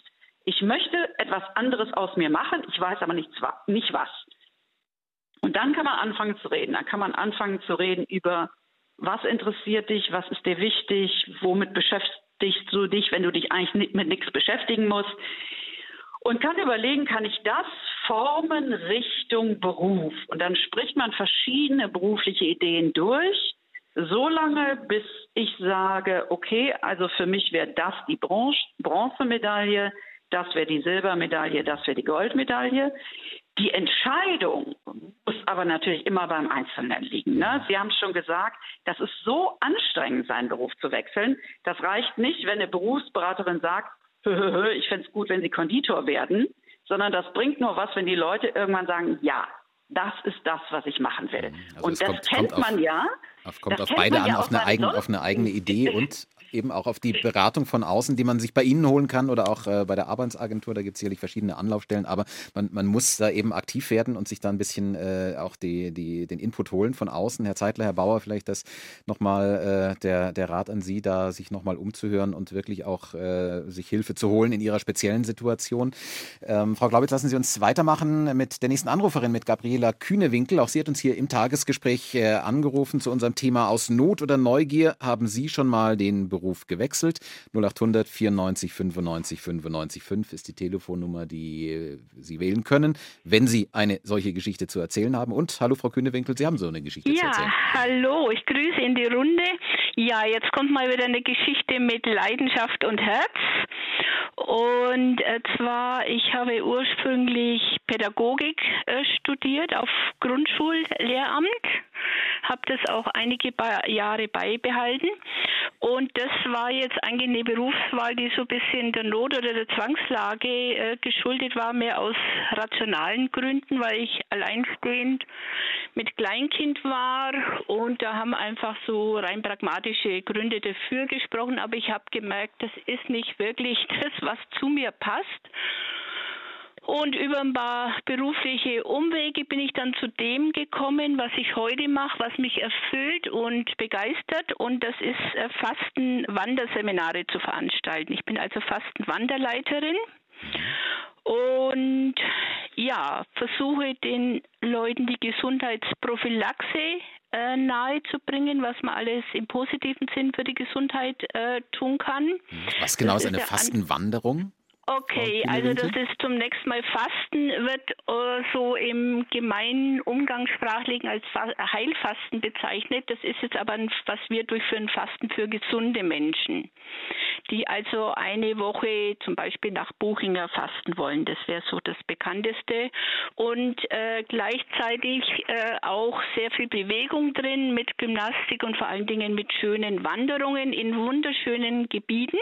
Ich möchte etwas anderes aus mir machen, ich weiß aber nicht, nicht was. Und dann kann man anfangen zu reden. Dann kann man anfangen zu reden über, was interessiert dich, was ist dir wichtig, womit beschäftigst du dich, wenn du dich eigentlich mit nichts beschäftigen musst. Und kann überlegen, kann ich das formen Richtung Beruf? Und dann spricht man verschiedene berufliche Ideen durch, so lange, bis ich sage, okay, also für mich wäre das die Bronze, Bronzemedaille, das wäre die Silbermedaille, das wäre die Goldmedaille. Die Entscheidung muss aber natürlich immer beim Einzelnen liegen. Ne? Sie haben es schon gesagt, das ist so anstrengend, seinen Beruf zu wechseln. Das reicht nicht, wenn eine Berufsberaterin sagt, ich fände es gut, wenn Sie Konditor werden, sondern das bringt nur was, wenn die Leute irgendwann sagen, ja, das ist das, was ich machen will. Also und das kommt, kennt kommt man auf, ja. Auf, kommt das auf kennt beide man an, ja auf, eine eigene, auf eine eigene Idee und eben auch auf die Beratung von außen, die man sich bei Ihnen holen kann oder auch äh, bei der Arbeitsagentur. Da gibt es sicherlich verschiedene Anlaufstellen, aber man, man muss da eben aktiv werden und sich da ein bisschen äh, auch die, die, den Input holen von außen. Herr Zeitler, Herr Bauer, vielleicht das nochmal äh, der, der Rat an Sie, da sich nochmal umzuhören und wirklich auch äh, sich Hilfe zu holen in Ihrer speziellen Situation. Ähm, Frau Glaubitz, lassen Sie uns weitermachen mit der nächsten Anruferin, mit Gabriela Kühnewinkel. Auch sie hat uns hier im Tagesgespräch äh, angerufen zu unserem Thema aus Not oder Neugier. Haben Sie schon mal den Beruf gewechselt? null acht hundert vierundneunzig fünfundneunzig fünfundneunzig fünf ist die Telefonnummer, die Sie wählen können, wenn Sie eine solche Geschichte zu erzählen haben. Und hallo Frau Kühnewinkel, Sie haben so eine Geschichte ja, zu erzählen. Ja, hallo, ich grüße in die Runde. Ja, jetzt kommt mal wieder eine Geschichte mit Leidenschaft und Herz. Und äh, zwar, ich habe ursprünglich Pädagogik äh, studiert auf Grundschullehramt, habe das auch einige ba- Jahre beibehalten. Und das war jetzt eigentlich eine Berufswahl, die so ein bisschen der Not oder der Zwangslage äh, geschuldet war, mehr aus rationalen Gründen, weil ich alleinstehend mit Kleinkind war und da haben einfach so rein pragmatische Gründe dafür gesprochen, aber ich habe gemerkt, das ist nicht wirklich das, was zu mir passt. Und über ein paar berufliche Umwege bin ich dann zu dem gekommen, was ich heute mache, was mich erfüllt und begeistert. Und das ist Fasten-Wanderseminare zu veranstalten. Ich bin also Fasten-Wanderleiterin und ja, versuche den Leuten die Gesundheitsprophylaxe äh, nahezubringen, was man alles im positiven Sinn für die Gesundheit äh, tun kann. Was genau das ist eine ist Fastenwanderung? Okay, also das ist zum nächsten Mal Fasten, wird äh, so im gemeinen Umgangssprachlichen als Fa- Heilfasten bezeichnet. Das ist jetzt aber, ein, was wir durchführen, Fasten für gesunde Menschen, die also eine Woche zum Beispiel nach Buchinger fasten wollen. Das wäre so das Bekannteste. Und äh, gleichzeitig äh, auch sehr viel Bewegung drin mit Gymnastik und vor allen Dingen mit schönen Wanderungen in wunderschönen Gebieten.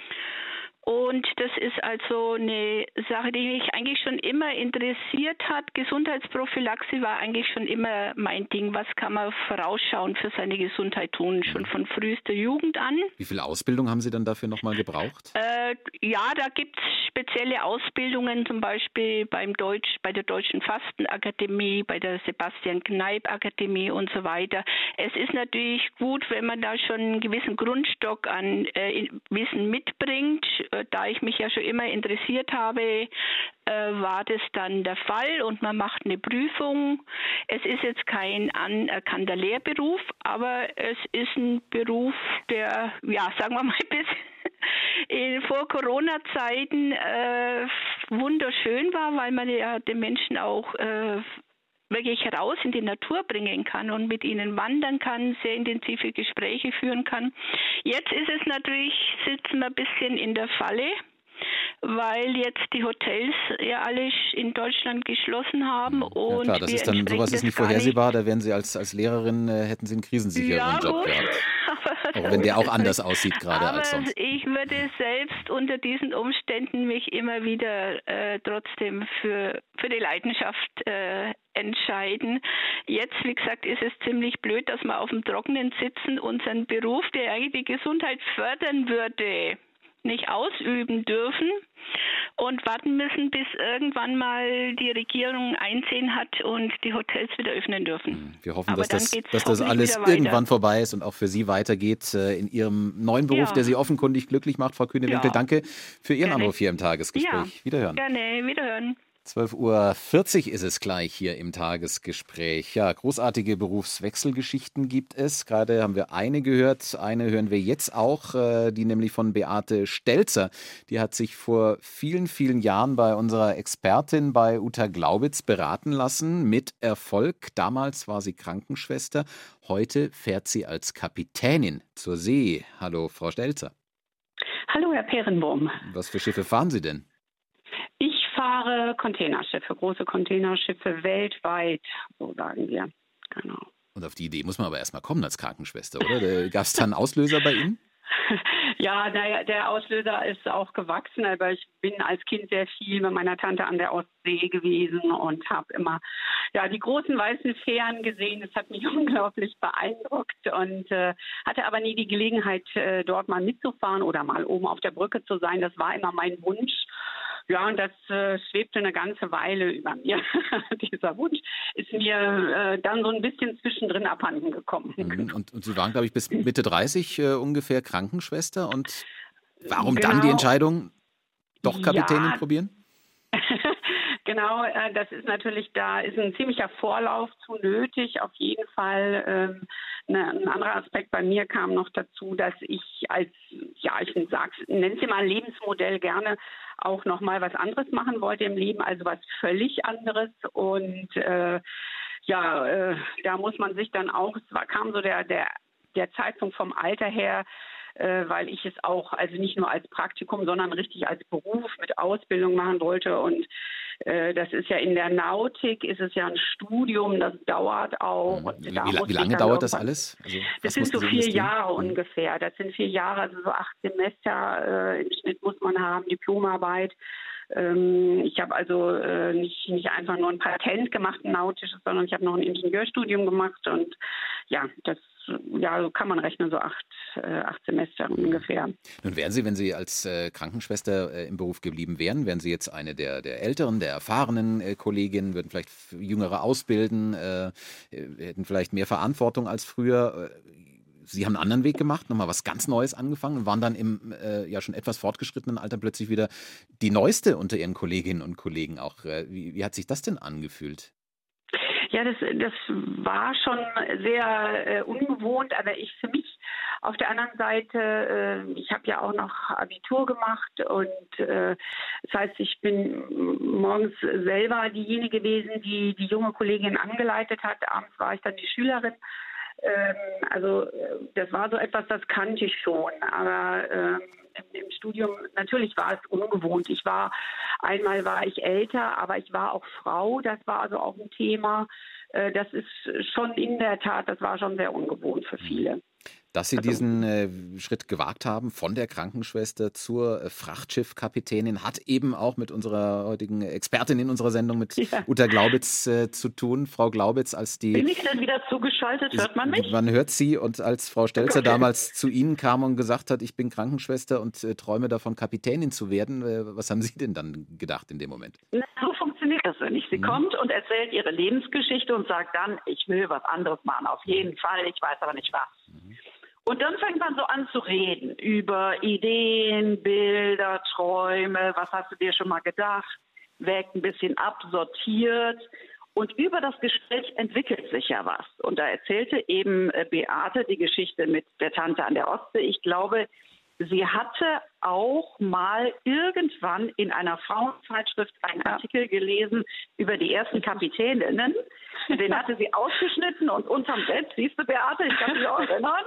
Und das ist also eine Sache, die mich eigentlich schon immer interessiert hat. Gesundheitsprophylaxe war eigentlich schon immer mein Ding. Was kann man vorausschauend für seine Gesundheit tun, schon von frühester Jugend an. Wie viel Ausbildung haben Sie dann dafür nochmal gebraucht? Äh, ja, da gibt es spezielle Ausbildungen, zum Beispiel beim Deutsch, bei der Deutschen Fastenakademie, bei der Sebastian Kneipp Akademie und so weiter. Es ist natürlich gut, wenn man da schon einen gewissen Grundstock an äh, Wissen mitbringt. Da ich mich ja schon immer interessiert habe, äh, war das dann der Fall und man macht eine Prüfung. Es ist jetzt kein anerkannter Lehrberuf, aber es ist ein Beruf, der, ja, sagen wir mal, bis in, vor Corona-Zeiten äh, wunderschön war, weil man ja den Menschen auch äh, wirklich heraus in die Natur bringen kann und mit ihnen wandern kann, sehr intensive Gespräche führen kann. Jetzt ist es natürlich, sitzen wir ein bisschen in der Falle, weil jetzt die Hotels ja alle in Deutschland geschlossen haben. Und ja klar, das ist dann, sowas ist nicht vorhersehbar, da wären Sie als, als Lehrerin, äh, hätten Sie einen krisensicheren ja, Job gut. gehabt. Auch wenn der auch anders aussieht gerade Aber als sonst. Ich würde selbst unter diesen Umständen mich immer wieder äh, trotzdem für, für die Leidenschaft äh, entscheiden. Jetzt, wie gesagt, ist es ziemlich blöd, dass wir auf dem Trockenen sitzen, unseren Beruf, der eigentlich die Gesundheit fördern würde, nicht ausüben dürfen und warten müssen, bis irgendwann mal die Regierung einsehen hat und die Hotels wieder öffnen dürfen. Wir hoffen, Aber dass dann das, geht's dass das hoffentlich alles wieder irgendwann vorbei ist und auch für Sie weitergeht äh, in Ihrem neuen Beruf, Ja. der Sie offenkundig glücklich macht. Frau Kühnewinkel, Ja. danke für Ihren Gerne. Anruf hier im Tagesgespräch. Ja, Wiederhören. gerne, wiederhören. zwölf Uhr vierzig ist es gleich hier im Tagesgespräch. Ja, großartige Berufswechselgeschichten gibt es. Gerade haben wir eine gehört. Eine hören wir jetzt auch, äh, die nämlich von Beate Stelzer. Die hat sich vor vielen, vielen Jahren bei unserer Expertin bei Uta Glaubitz beraten lassen. Mit Erfolg. Damals war sie Krankenschwester. Heute fährt sie als Kapitänin zur See. Hallo, Frau Stelzer. Hallo, Herr Peerenbohm. Was für Schiffe fahren Sie denn? Ich fahre Containerschiffe, große Containerschiffe weltweit, so sagen wir. Genau. Und auf die Idee muss man aber erstmal kommen als Krankenschwester, oder? Gab es da einen Auslöser bei Ihnen? Ja, naja, der Auslöser ist auch gewachsen, aber ich bin als Kind sehr viel bei meiner Tante an der Ostsee gewesen und habe immer ja, die großen weißen Fähren gesehen. Das hat mich unglaublich beeindruckt und äh, hatte aber nie die Gelegenheit, äh, dort mal mitzufahren oder mal oben auf der Brücke zu sein. Das war immer mein Wunsch. Ja, und das äh, schwebte eine ganze Weile über mir. Dieser Wunsch ist mir äh, dann so ein bisschen zwischendrin abhanden gekommen. Mhm. Und, und Sie waren, glaube ich, bis Mitte dreißig äh, ungefähr Krankenschwester. Und warum Genau. dann die Entscheidung, doch Kapitänin Ja. probieren? Genau, äh, das ist natürlich, da ist ein ziemlicher Vorlauf zu nötig. Auf jeden Fall ähm, ne, ein anderer Aspekt bei mir kam noch dazu, dass ich als, ja, ich nenne es mal Lebensmodell gerne auch nochmal was anderes machen wollte im Leben, also was völlig anderes. Und äh, ja, äh, da muss man sich dann auch, es war, kam so der, der, der Zeitpunkt vom Alter her, weil ich es auch, also nicht nur als Praktikum, sondern richtig als Beruf mit Ausbildung machen wollte. Und äh, das ist ja in der Nautik, ist es ja ein Studium, das dauert auch. Und Wie, da wie, muss wie ich lange dann dauert das irgendwann- alles? Also, was Das sind mussten so Sie vier investieren? Jahre Mhm. ungefähr. Das sind vier Jahre, also so acht Semester äh, im Schnitt muss man haben, Diplomarbeit. Ähm, ich habe also äh, nicht, nicht einfach nur ein Patent gemacht, ein nautisches, sondern ich habe noch ein Ingenieurstudium gemacht. Und ja, das ja, so kann man rechnen, so acht, äh, acht Semester ungefähr. Nun wären Sie, wenn Sie als äh, Krankenschwester äh, im Beruf geblieben wären, wären Sie jetzt eine der, der älteren, der erfahrenen äh, Kolleginnen, würden vielleicht Jüngere ausbilden, äh, hätten vielleicht mehr Verantwortung als früher. Sie haben einen anderen Weg gemacht, nochmal was ganz Neues angefangen und waren dann im äh, ja schon etwas fortgeschrittenen Alter plötzlich wieder die Neueste unter Ihren Kolleginnen und Kollegen auch. Äh, wie, wie hat sich das denn angefühlt? Ja, das, das war schon sehr äh, ungewohnt, aber ich für mich auf der anderen Seite, äh, ich habe ja auch noch Abitur gemacht und äh, das heißt, ich bin morgens selber diejenige gewesen, die die junge Kollegin angeleitet hat. Abends war ich dann die Schülerin. Ähm, also das war so etwas, das kannte ich schon, aber ähm, im, im Studium, natürlich war es ungewohnt. Ich war, einmal war ich älter, aber ich war auch Frau, das war also auch ein Thema. Äh, das ist schon in der Tat, das war schon sehr ungewohnt für viele. Dass Sie diesen äh, Schritt gewagt haben von der Krankenschwester zur äh, Frachtschiffkapitänin, hat eben auch mit unserer heutigen Expertin in unserer Sendung, mit ja. Uta Glaubitz, äh, zu tun. Frau Glaubitz, als die... Bin ich denn wieder zugeschaltet? Hört man mich? Man hört Sie. Und als Frau Stelzer okay. damals zu Ihnen kam und gesagt hat, ich bin Krankenschwester und äh, träume davon, Kapitänin zu werden, äh, was haben Sie denn dann gedacht in dem Moment? Na, so funktioniert das nicht. Sie mhm. kommt und erzählt ihre Lebensgeschichte und sagt dann, ich will was anderes machen, auf jeden Fall, ich weiß aber nicht was. Mhm. Und dann fängt man so an zu reden über Ideen, Bilder, Träume, was hast du dir schon mal gedacht, wägt ein bisschen ab, sortiert. Und über das Gespräch entwickelt sich ja was. Und da erzählte eben Beate die Geschichte mit der Tante an der Ostsee. Ich glaube, sie hatte auch mal irgendwann in einer Frauenzeitschrift einen Artikel gelesen über die ersten Kapitäninnen. Den hatte sie ausgeschnitten und unterm Bett, siehst du, Beate, ich kann mich auch erinnern,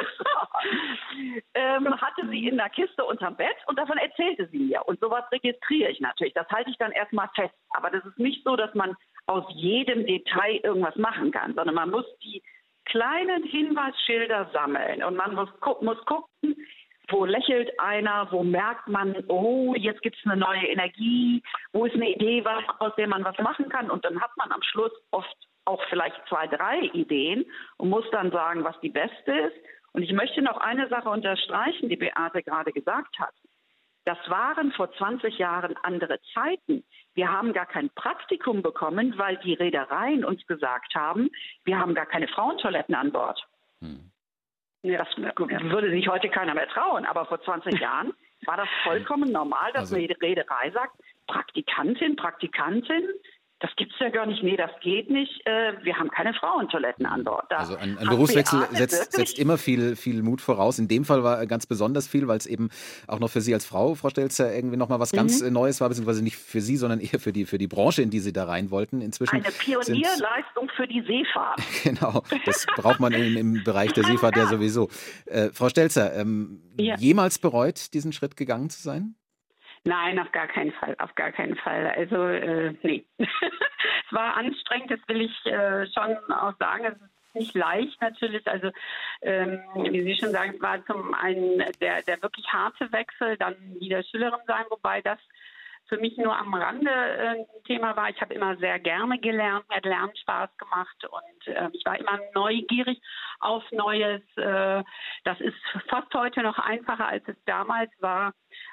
ähm, hatte sie in der Kiste unterm Bett und davon erzählte sie mir. Und sowas registriere ich natürlich. Das halte ich dann erstmal fest. Aber das ist nicht so, dass man aus jedem Detail irgendwas machen kann, sondern man muss die kleinen Hinweisschilder sammeln und man muss, gu- muss gucken, wo lächelt einer, wo merkt man, oh, jetzt gibt es eine neue Energie, wo ist eine Idee, was, aus der man was machen kann. Und dann hat man am Schluss oft auch vielleicht zwei, drei Ideen und muss dann sagen, was die beste ist. Und ich möchte noch eine Sache unterstreichen, die Beate gerade gesagt hat. Das waren vor zwanzig Jahren andere Zeiten. Wir haben gar kein Praktikum bekommen, weil die Reedereien uns gesagt haben, wir haben gar keine Frauentoiletten an Bord. Hm. Das würde sich heute keiner mehr trauen, aber vor zwanzig Jahren war das vollkommen normal, dass also, eine Reederei sagt, Praktikantin, Praktikantin, das gibt's ja gar nicht, nee, das geht nicht, äh, wir haben keine Frauentoiletten an Bord. Da also ein, ein Berufswechsel setzt, setzt immer viel, viel Mut voraus. In dem Fall war ganz besonders viel, weil es eben auch noch für Sie als Frau, Frau Stelzer, irgendwie nochmal was mhm. ganz Neues war, beziehungsweise nicht für Sie, sondern eher für die, für die Branche, in die Sie da rein wollten. Inzwischen eine Pionierleistung für die Seefahrt. Genau, das braucht man im, im Bereich der Seefahrt ja sowieso. Äh, Frau Stelzer, ähm, ja. jemals bereut, diesen Schritt gegangen zu sein? Nein, auf gar keinen Fall, auf gar keinen Fall. Also, äh, nee. Es war anstrengend, das will ich äh, schon auch sagen. Es ist nicht leicht natürlich. Also, ähm, wie Sie schon sagen, es war zum einen der, der wirklich harte Wechsel, dann wieder Schülerin sein, wobei das für mich nur am Rande äh, ein Thema war. Ich habe immer sehr gerne gelernt, mir hat Lernen Spaß gemacht und äh, ich war immer neugierig auf Neues. Äh, das ist fast heute noch einfacher, als es damals war.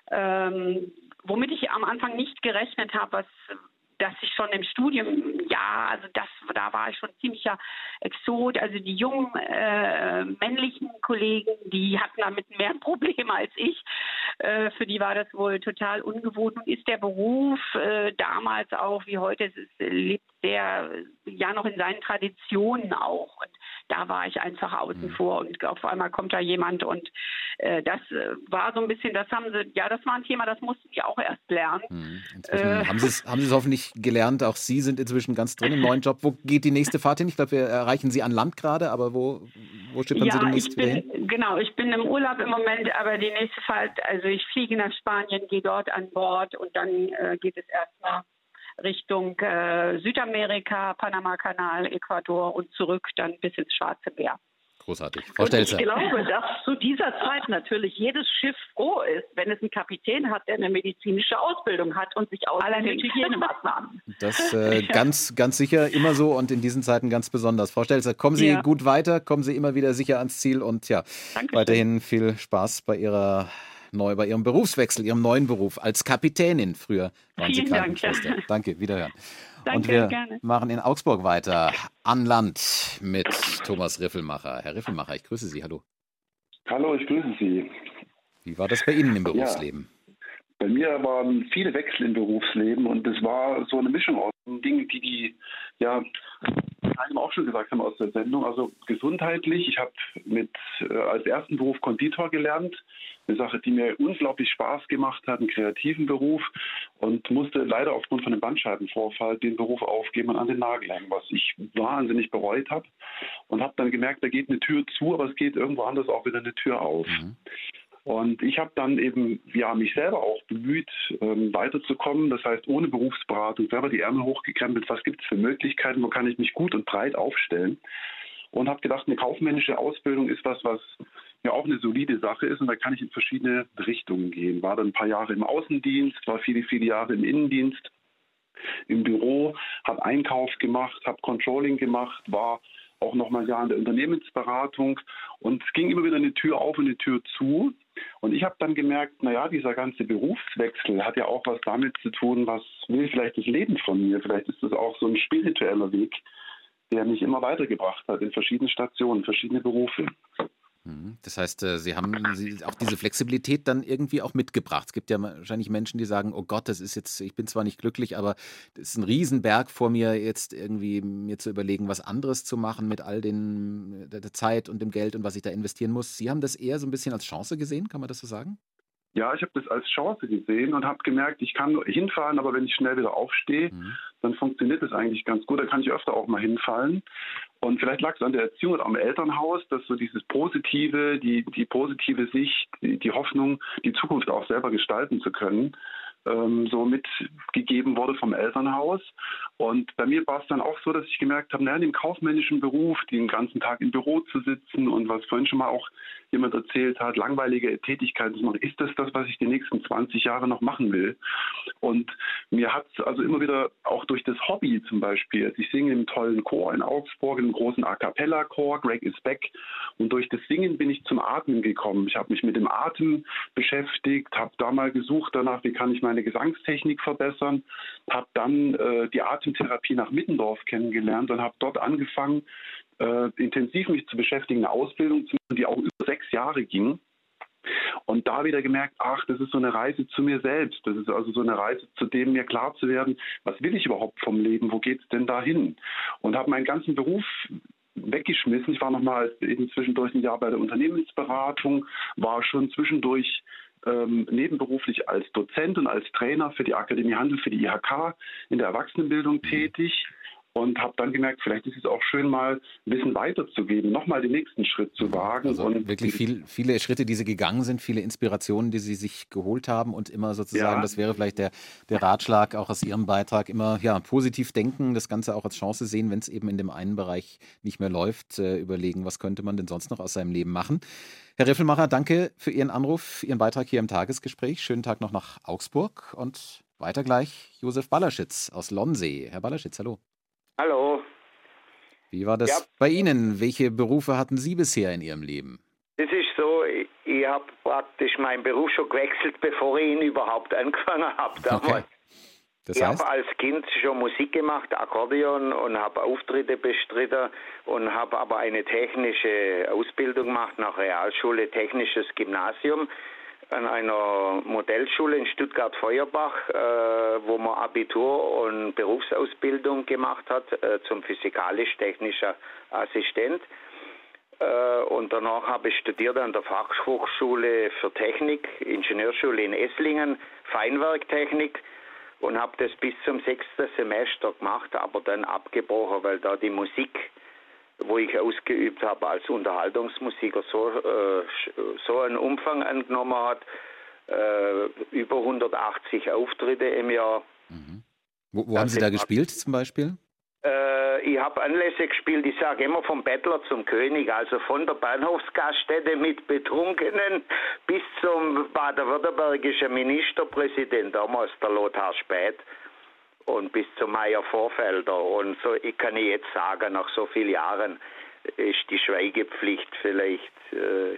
Ähm, womit ich am Anfang nicht gerechnet habe, was dass ich schon im Studium, ja, also das, da war ich schon ziemlicher Exot. Also die jungen äh, männlichen Kollegen, die hatten damit mehr Probleme als ich. Äh, für die war das wohl total ungewohnt. Und ist der Beruf äh, damals auch wie heute, es ist, lebt der ja noch in seinen Traditionen auch. Und da war ich einfach außen mhm. vor und auf einmal kommt da jemand und äh, das äh, war so ein bisschen, das haben sie, ja, das war ein Thema, das mussten die auch erst lernen. Mhm. Äh, haben Sie es haben Sie es hoffentlich gelernt, auch Sie sind inzwischen ganz drin im neuen Job. Wo geht die nächste Fahrt hin? Ich glaube, wir erreichen Sie an Land gerade, aber wo, wo schippern ja, Sie demnächst ich bin, wieder hin? Genau, ich bin im Urlaub im Moment, aber die nächste Fahrt, also ich fliege nach Spanien, gehe dort an Bord und dann äh, geht es erstmal Richtung äh, Südamerika, Panama-Kanal, Ecuador und zurück dann bis ins Schwarze Meer. Großartig. Frau Stelzer. Ich glaube, dass zu dieser Zeit natürlich jedes Schiff froh ist, wenn es einen Kapitän hat, der eine medizinische Ausbildung hat und sich auskennt mit Hygienemaßnahmen. Das äh, ganz, ganz sicher immer so und in diesen Zeiten ganz besonders. Frau Stelzer, kommen Sie ja. gut weiter, kommen Sie immer wieder sicher ans Ziel und ja, Dankeschön. Weiterhin viel Spaß bei Ihrer neu bei Ihrem Berufswechsel, Ihrem neuen Beruf als Kapitänin. Früher waren Sie Krankenschwester. Dank, ja. Danke, wiederhören. Danke, und wir gerne. machen in Augsburg weiter, an Land mit Thomas Riffelmacher. Herr Riffelmacher, ich grüße Sie, hallo. Hallo, ich grüße Sie. Wie war das bei Ihnen im Berufsleben? Ja, bei mir waren viele Wechsel im Berufsleben und es war so eine Mischung aus Dingen, die die, ja, einem auch schon gesagt haben aus der Sendung, also gesundheitlich. Ich habe mit äh, als ersten Beruf Konditor gelernt, eine Sache, die mir unglaublich Spaß gemacht hat, einen kreativen Beruf und musste leider aufgrund von einem Bandscheibenvorfall den Beruf aufgeben und an den Nagel hängen, was ich wahnsinnig bereut habe und habe dann gemerkt, da geht eine Tür zu, aber es geht irgendwo anders auch wieder eine Tür auf. Mhm. Und ich habe dann eben ja, mich selber auch bemüht, ähm, weiterzukommen. Das heißt, ohne Berufsberatung selber die Ärmel hochgekrempelt. Was gibt es für Möglichkeiten? Wo kann ich mich gut und breit aufstellen? Und habe gedacht, eine kaufmännische Ausbildung ist was, was ja auch eine solide Sache ist. Und da kann ich in verschiedene Richtungen gehen. War dann ein paar Jahre im Außendienst, war viele, viele Jahre im Innendienst, im Büro, habe Einkauf gemacht, habe Controlling gemacht, war auch nochmal ein Jahr in der Unternehmensberatung und es ging immer wieder eine Tür auf und eine Tür zu. Und ich habe dann gemerkt, naja, dieser ganze Berufswechsel hat ja auch was damit zu tun, was will vielleicht das Leben von mir. Vielleicht ist das auch so ein spiritueller Weg, der mich immer weitergebracht hat in verschiedene Stationen, verschiedene Berufe. Das heißt, Sie haben auch diese Flexibilität dann irgendwie auch mitgebracht. Es gibt ja wahrscheinlich Menschen, die sagen, oh Gott, das ist jetzt, ich bin zwar nicht glücklich, aber das ist ein Riesenberg vor mir, jetzt irgendwie mir zu überlegen, was anderes zu machen mit all den, der Zeit und dem Geld und was ich da investieren muss. Sie haben das eher so ein bisschen als Chance gesehen, kann man das so sagen? Ja, ich habe das als Chance gesehen und habe gemerkt, ich kann hinfallen, aber wenn ich schnell wieder aufstehe, mhm. dann funktioniert das eigentlich ganz gut. Da kann ich öfter auch mal hinfallen. Und vielleicht lag es an der Erziehung oder am Elternhaus, dass so dieses Positive, die, die positive Sicht, die, die Hoffnung, die Zukunft auch selber gestalten zu können, ähm, so mitgegeben wurde vom Elternhaus. Und bei mir war es dann auch so, dass ich gemerkt habe, naja, in dem kaufmännischen Beruf, den ganzen Tag im Büro zu sitzen und was vorhin schon mal auch jemand erzählt hat, langweilige Tätigkeiten zu machen, ist das das, was ich die nächsten zwanzig Jahre noch machen will? Und mir hat es also immer wieder, auch durch das Hobby zum Beispiel, ich singe im tollen Chor in Augsburg, im großen A-Cappella-Chor, Greg is Back, und durch das Singen bin ich zum Atmen gekommen. Ich habe mich mit dem Atem beschäftigt, habe da mal gesucht danach, wie kann ich meine Gesangstechnik verbessern, habe dann äh, die Atemtherapie nach Middendorf kennengelernt und habe dort angefangen, äh, intensiv mich zu beschäftigen, eine Ausbildung zu machen, die auch über sechs Jahre ging. Und da wieder gemerkt, ach, das ist so eine Reise zu mir selbst. Das ist also so eine Reise, zu dem mir klar zu werden, was will ich überhaupt vom Leben, wo geht es denn dahin? Und habe meinen ganzen Beruf weggeschmissen. Ich war nochmal eben zwischendurch ein Jahr bei der Unternehmensberatung, war schon zwischendurch ähm, nebenberuflich als Dozent und als Trainer für die Akademie Handel, für die I H K in der Erwachsenenbildung tätig. Und habe dann gemerkt, vielleicht ist es auch schön, mal Wissen weiterzugeben, nochmal den nächsten Schritt zu wagen. Also und wirklich viel, viele Schritte, die Sie gegangen sind, viele Inspirationen, die Sie sich geholt haben und immer sozusagen, Ja. das wäre vielleicht der, der Ratschlag auch aus Ihrem Beitrag, immer ja, positiv denken, das Ganze auch als Chance sehen, wenn es eben in dem einen Bereich nicht mehr läuft, äh, überlegen, was könnte man denn sonst noch aus seinem Leben machen. Herr Riffelmacher, danke für Ihren Anruf, Ihren Beitrag hier im Tagesgespräch. Schönen Tag noch nach Augsburg und weiter gleich Josef Ballerschitz aus Lonsee. Herr Ballerschitz, hallo. Hallo. Wie war das Ja. bei Ihnen? Welche Berufe hatten Sie bisher in Ihrem Leben? Das ist so, ich, ich habe praktisch meinen Beruf schon gewechselt, bevor ich ihn überhaupt angefangen habe damals. Okay. Das ich heißt? habe als Kind schon Musik gemacht, Akkordeon, und habe Auftritte bestritten und habe aber eine technische Ausbildung gemacht nach Realschule, Technisches Gymnasium an einer Modellschule in Stuttgart-Feuerbach, äh, wo man Abitur und Berufsausbildung gemacht hat äh, zum physikalisch-technischer Assistent. Äh, und danach habe ich studiert an der Fachhochschule für Technik, Ingenieurschule in Esslingen, Feinwerktechnik, und habe das bis zum sechsten Semester gemacht, aber dann abgebrochen, weil da die Musik, wo ich ausgeübt habe als Unterhaltungsmusiker, so, äh, so einen Umfang angenommen hat, äh, über hundertachtzig Auftritte im Jahr. Mhm. Wo, wo haben Sie da gespielt zum Beispiel? Äh, ich habe Anlässe gespielt, ich sage immer vom Bettler zum König, also von der Bahnhofsgaststätte mit Betrunkenen bis zum baden-württembergischen Ministerpräsident, damals der Lothar Späth, und bis zu Meier Vorfelder. Und so, ich kann jetzt sagen, nach so vielen Jahren ist die Schweigepflicht vielleicht äh,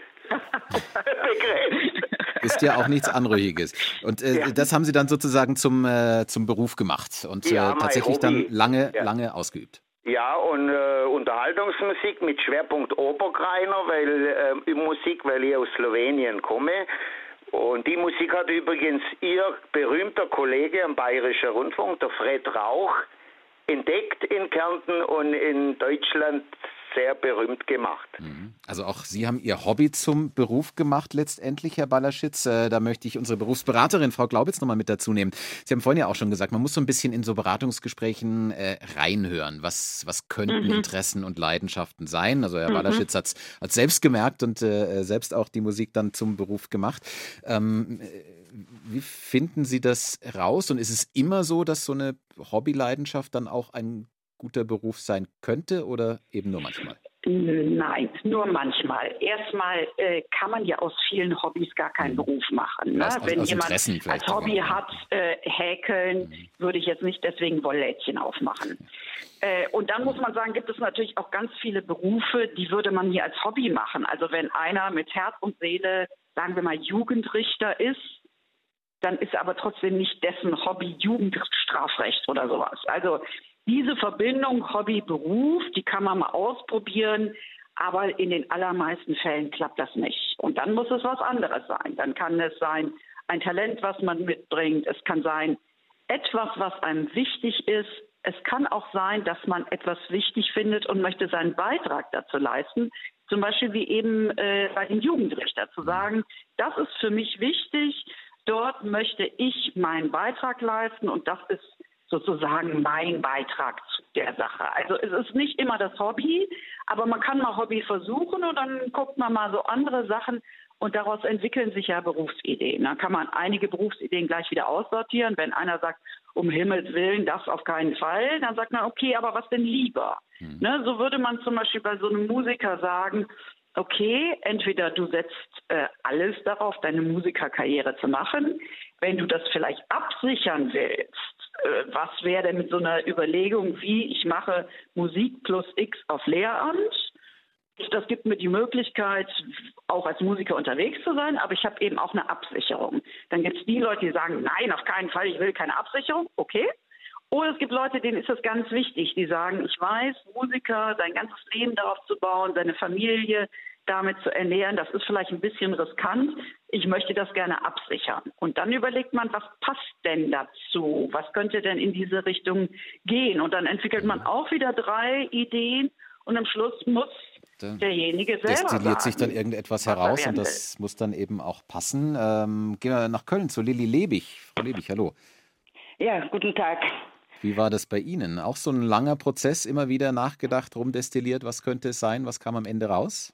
begrenzt. Ist ja auch nichts Anrüchiges. Und äh, Ja. das haben Sie dann sozusagen zum, äh, zum Beruf gemacht und Ja, äh, mein tatsächlich dann Hobby. lange, Ja. lange ausgeübt. Ja, und äh, Unterhaltungsmusik mit Schwerpunkt Obergreiner, weil äh, Musik, weil ich aus Slowenien komme. Und die Musik hat übrigens Ihr berühmter Kollege am Bayerischen Rundfunk, der Fred Rauch, entdeckt in Kärnten und in Deutschland sehr berühmt gemacht. Also auch Sie haben Ihr Hobby zum Beruf gemacht letztendlich, Herr Ballerschitz. Äh, da möchte ich unsere Berufsberaterin, Frau Glaubitz, nochmal mit dazu nehmen. Sie haben vorhin ja auch schon gesagt, man muss so ein bisschen in so Beratungsgesprächen äh, reinhören. Was, was könnten Mhm. Interessen und Leidenschaften sein? Also Herr Mhm. Ballerschitz hat es selbst gemerkt und äh, selbst auch die Musik dann zum Beruf gemacht. Ähm, äh, wie finden Sie das raus? Und ist es immer so, dass so eine Hobbyleidenschaft dann auch ein guter Beruf sein könnte oder eben nur manchmal? Nein, nur manchmal. Erstmal äh, kann man ja aus vielen Hobbys gar keinen Beruf machen. Ne? Ja, aus- Wenn aus jemand Interessen als vielleicht Hobby sogar, ja. hat, äh, häkeln, würde ich jetzt nicht deswegen Wolllädchen aufmachen. Äh, und dann muss man sagen, gibt es natürlich auch ganz viele Berufe, die würde man hier als Hobby machen. Also wenn einer mit Herz und Seele, sagen wir mal, Jugendrichter ist, dann ist aber trotzdem nicht dessen Hobby Jugendstrafrecht oder sowas. Also diese Verbindung Hobby-Beruf, die kann man mal ausprobieren, aber in den allermeisten Fällen klappt das nicht. Und dann muss es was anderes sein. Dann kann es sein, ein Talent, was man mitbringt. Es kann sein, etwas, was einem wichtig ist. Es kann auch sein, dass man etwas wichtig findet und möchte seinen Beitrag dazu leisten. Zum Beispiel wie eben äh, bei den Jugendrichter zu sagen, das ist für mich wichtig, dort möchte ich meinen Beitrag leisten und das ist sozusagen mein Beitrag zu der Sache. Also es ist nicht immer das Hobby, aber man kann mal Hobby versuchen und dann guckt man mal so andere Sachen Und daraus entwickeln sich ja Berufsideen. Dann kann man einige Berufsideen gleich wieder aussortieren. Wenn einer sagt, um Himmels Willen, das auf keinen Fall, dann sagt man, okay, aber was denn lieber? Mhm. Ne, so würde man zum Beispiel bei so einem Musiker sagen, okay, entweder du setzt äh, alles darauf, deine Musikerkarriere zu machen. Wenn du das vielleicht absichern willst, äh, was wäre denn mit so einer Überlegung wie, ich mache Musik plus X auf Lehramt? Das gibt mir die Möglichkeit, auch als Musiker unterwegs zu sein, aber ich habe eben auch eine Absicherung. Dann gibt es die Leute, die sagen, nein, auf keinen Fall, ich will keine Absicherung, okay. Oder es gibt Leute, denen ist das ganz wichtig, die sagen, ich weiß, Musiker, sein ganzes Leben darauf zu bauen, seine Familie damit zu ernähren, das ist vielleicht ein bisschen riskant, ich möchte das gerne absichern. Und dann überlegt man, was passt denn dazu? Was könnte denn in diese Richtung gehen? Und dann entwickelt man auch wieder drei Ideen und am Schluss muss derjenige selber destilliert sagen, sich dann irgendetwas heraus und das will. Muss dann eben auch passen. Ähm, gehen wir nach Köln zu Lilly Lebig. Frau Lebig, hallo. Ja, guten Tag. Wie war das bei Ihnen? Auch so ein langer Prozess, immer wieder nachgedacht, rumdestilliert, was könnte es sein, was kam am Ende raus?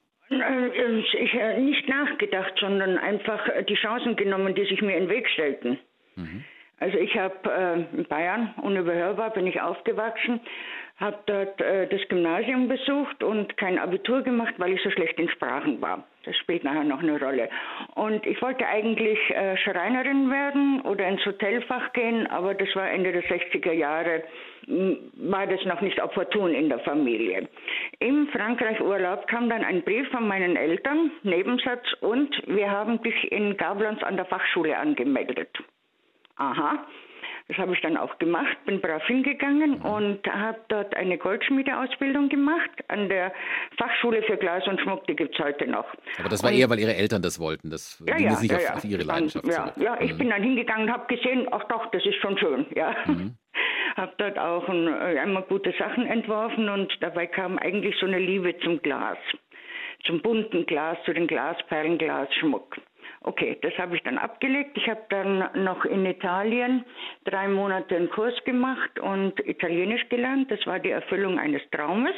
Ich habe nicht nachgedacht, sondern einfach die Chancen genommen, die sich mir in den Weg stellten. Mhm. Also ich habe äh, in Bayern, unüberhörbar, bin ich aufgewachsen, habe dort äh, das Gymnasium besucht und kein Abitur gemacht, weil ich so schlecht in Sprachen war. Das spielt nachher noch eine Rolle. Und ich wollte eigentlich äh, Schreinerin werden oder ins Hotelfach gehen, aber das war Ende der sechziger Jahre, m, war das noch nicht opportun in der Familie. Im Frankreich-Urlaub kam dann ein Brief von meinen Eltern, Nebensatz, und wir haben dich in Gablons an der Fachschule angemeldet. Aha. Das habe ich dann auch gemacht, bin brav hingegangen und habe dort eine Goldschmiedeausbildung gemacht an der Fachschule für Glas und Schmuck, die gibt es heute noch. Aber das war und, eher, weil Ihre Eltern das wollten, das ja, ging ja, jetzt nicht ja, auf, ja. auf Ihre Leidenschaft ja, zurück. Ja, ich mhm. bin dann hingegangen und habe gesehen, ach doch, das ist schon schön. Ja. Mhm. Habe dort auch ein, einmal gute Sachen entworfen und dabei kam eigentlich so eine Liebe zum Glas, zum bunten Glas, zu den Glasperlen, Glasschmuck. Okay, das habe ich dann abgelegt. Ich habe dann noch in Italien drei Monate einen Kurs gemacht und Italienisch gelernt. Das war die Erfüllung eines Traumes.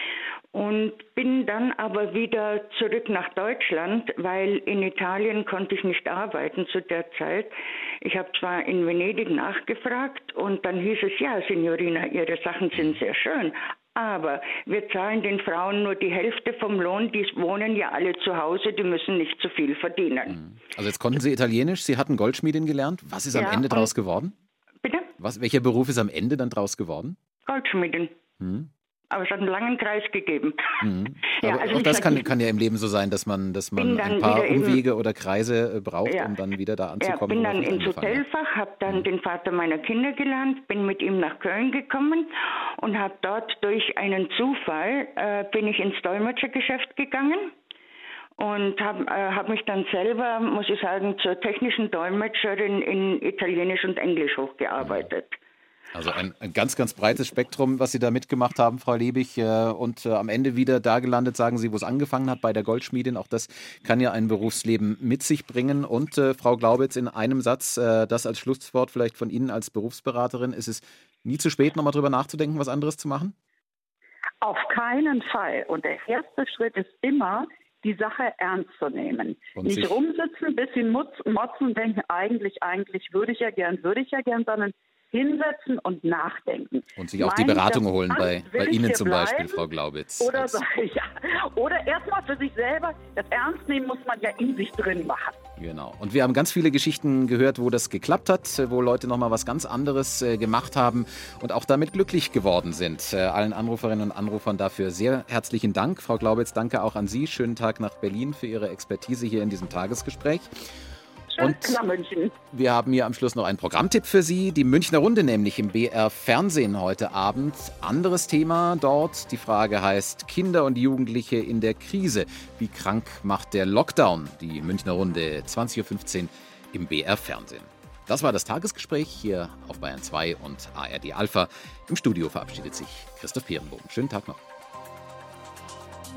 Und bin dann aber wieder zurück nach Deutschland, weil in Italien konnte ich nicht arbeiten zu der Zeit. Ich habe zwar in Venedig nachgefragt und dann hieß es, ja, Signorina, Ihre Sachen sind sehr schön, aber wir zahlen den Frauen nur die Hälfte vom Lohn, die wohnen ja alle zu Hause, die müssen nicht zu viel verdienen. Also jetzt konnten Sie Italienisch, Sie hatten Goldschmiedin gelernt. Was ist ja, am Ende draus geworden? Bitte? Was, welcher Beruf ist am Ende dann draus geworden? Goldschmiedin. Hm. Aber es hat einen langen Kreis gegeben. Mhm. Ja, aber also auch das kann, kann ja im Leben so sein, dass man, dass man ein paar Umwege eben, oder Kreise braucht, ja, um dann wieder da anzukommen. Ja, bin dann ins Hotelfach, habe dann mhm. den Vater meiner Kinder gelernt, bin mit ihm nach Köln gekommen und habe dort durch einen Zufall, äh, bin ich ins Dolmetschergeschäft gegangen. Und habe äh, hab mich dann selber, muss ich sagen, zur technischen Dolmetscherin in Italienisch und Englisch hochgearbeitet. Mhm. Also ein, ein ganz, ganz breites Spektrum, was Sie da mitgemacht haben, Frau Lebig. Und äh, am Ende wieder da gelandet, sagen Sie, wo es angefangen hat, bei der Goldschmiedin. Auch das kann ja ein Berufsleben mit sich bringen. Und äh, Frau Glaubitz, in einem Satz, äh, das als Schlusswort vielleicht von Ihnen als Berufsberaterin, ist es nie zu spät, nochmal drüber nachzudenken, was anderes zu machen? Auf keinen Fall. Und der erste Schritt ist immer, die Sache ernst zu nehmen. Und nicht rumsitzen, ein bisschen motzen, denken, eigentlich, eigentlich würde ich ja gern, würde ich ja gern, sondern hinsetzen und nachdenken. Und sich auch die Beratung holen bei, bei Ihnen zum Beispiel, Frau Glaubitz. Oder, so, ja. Oder erstmal für sich selber. Das Ernst nehmen muss man ja in sich drin machen. Genau. Und wir haben ganz viele Geschichten gehört, wo das geklappt hat, wo Leute nochmal was ganz anderes äh, gemacht haben und auch damit glücklich geworden sind. Äh, allen Anruferinnen und Anrufern dafür sehr herzlichen Dank. Frau Glaubitz, danke auch an Sie. Schönen Tag nach Berlin für Ihre Expertise hier in diesem Tagesgespräch. Und wir haben hier am Schluss noch einen Programmtipp für Sie. Die Münchner Runde nämlich im B R Fernsehen heute Abend. Anderes Thema dort. Die Frage heißt Kinder und Jugendliche in der Krise. Wie krank macht der Lockdown? Die Münchner Runde zwanzig Uhr fünfzehn im B R Fernsehen. Das war das Tagesgespräch hier auf Bayern zwei und A R D Alpha. Im Studio verabschiedet sich Christoph Peerenbogen. Schönen Tag noch.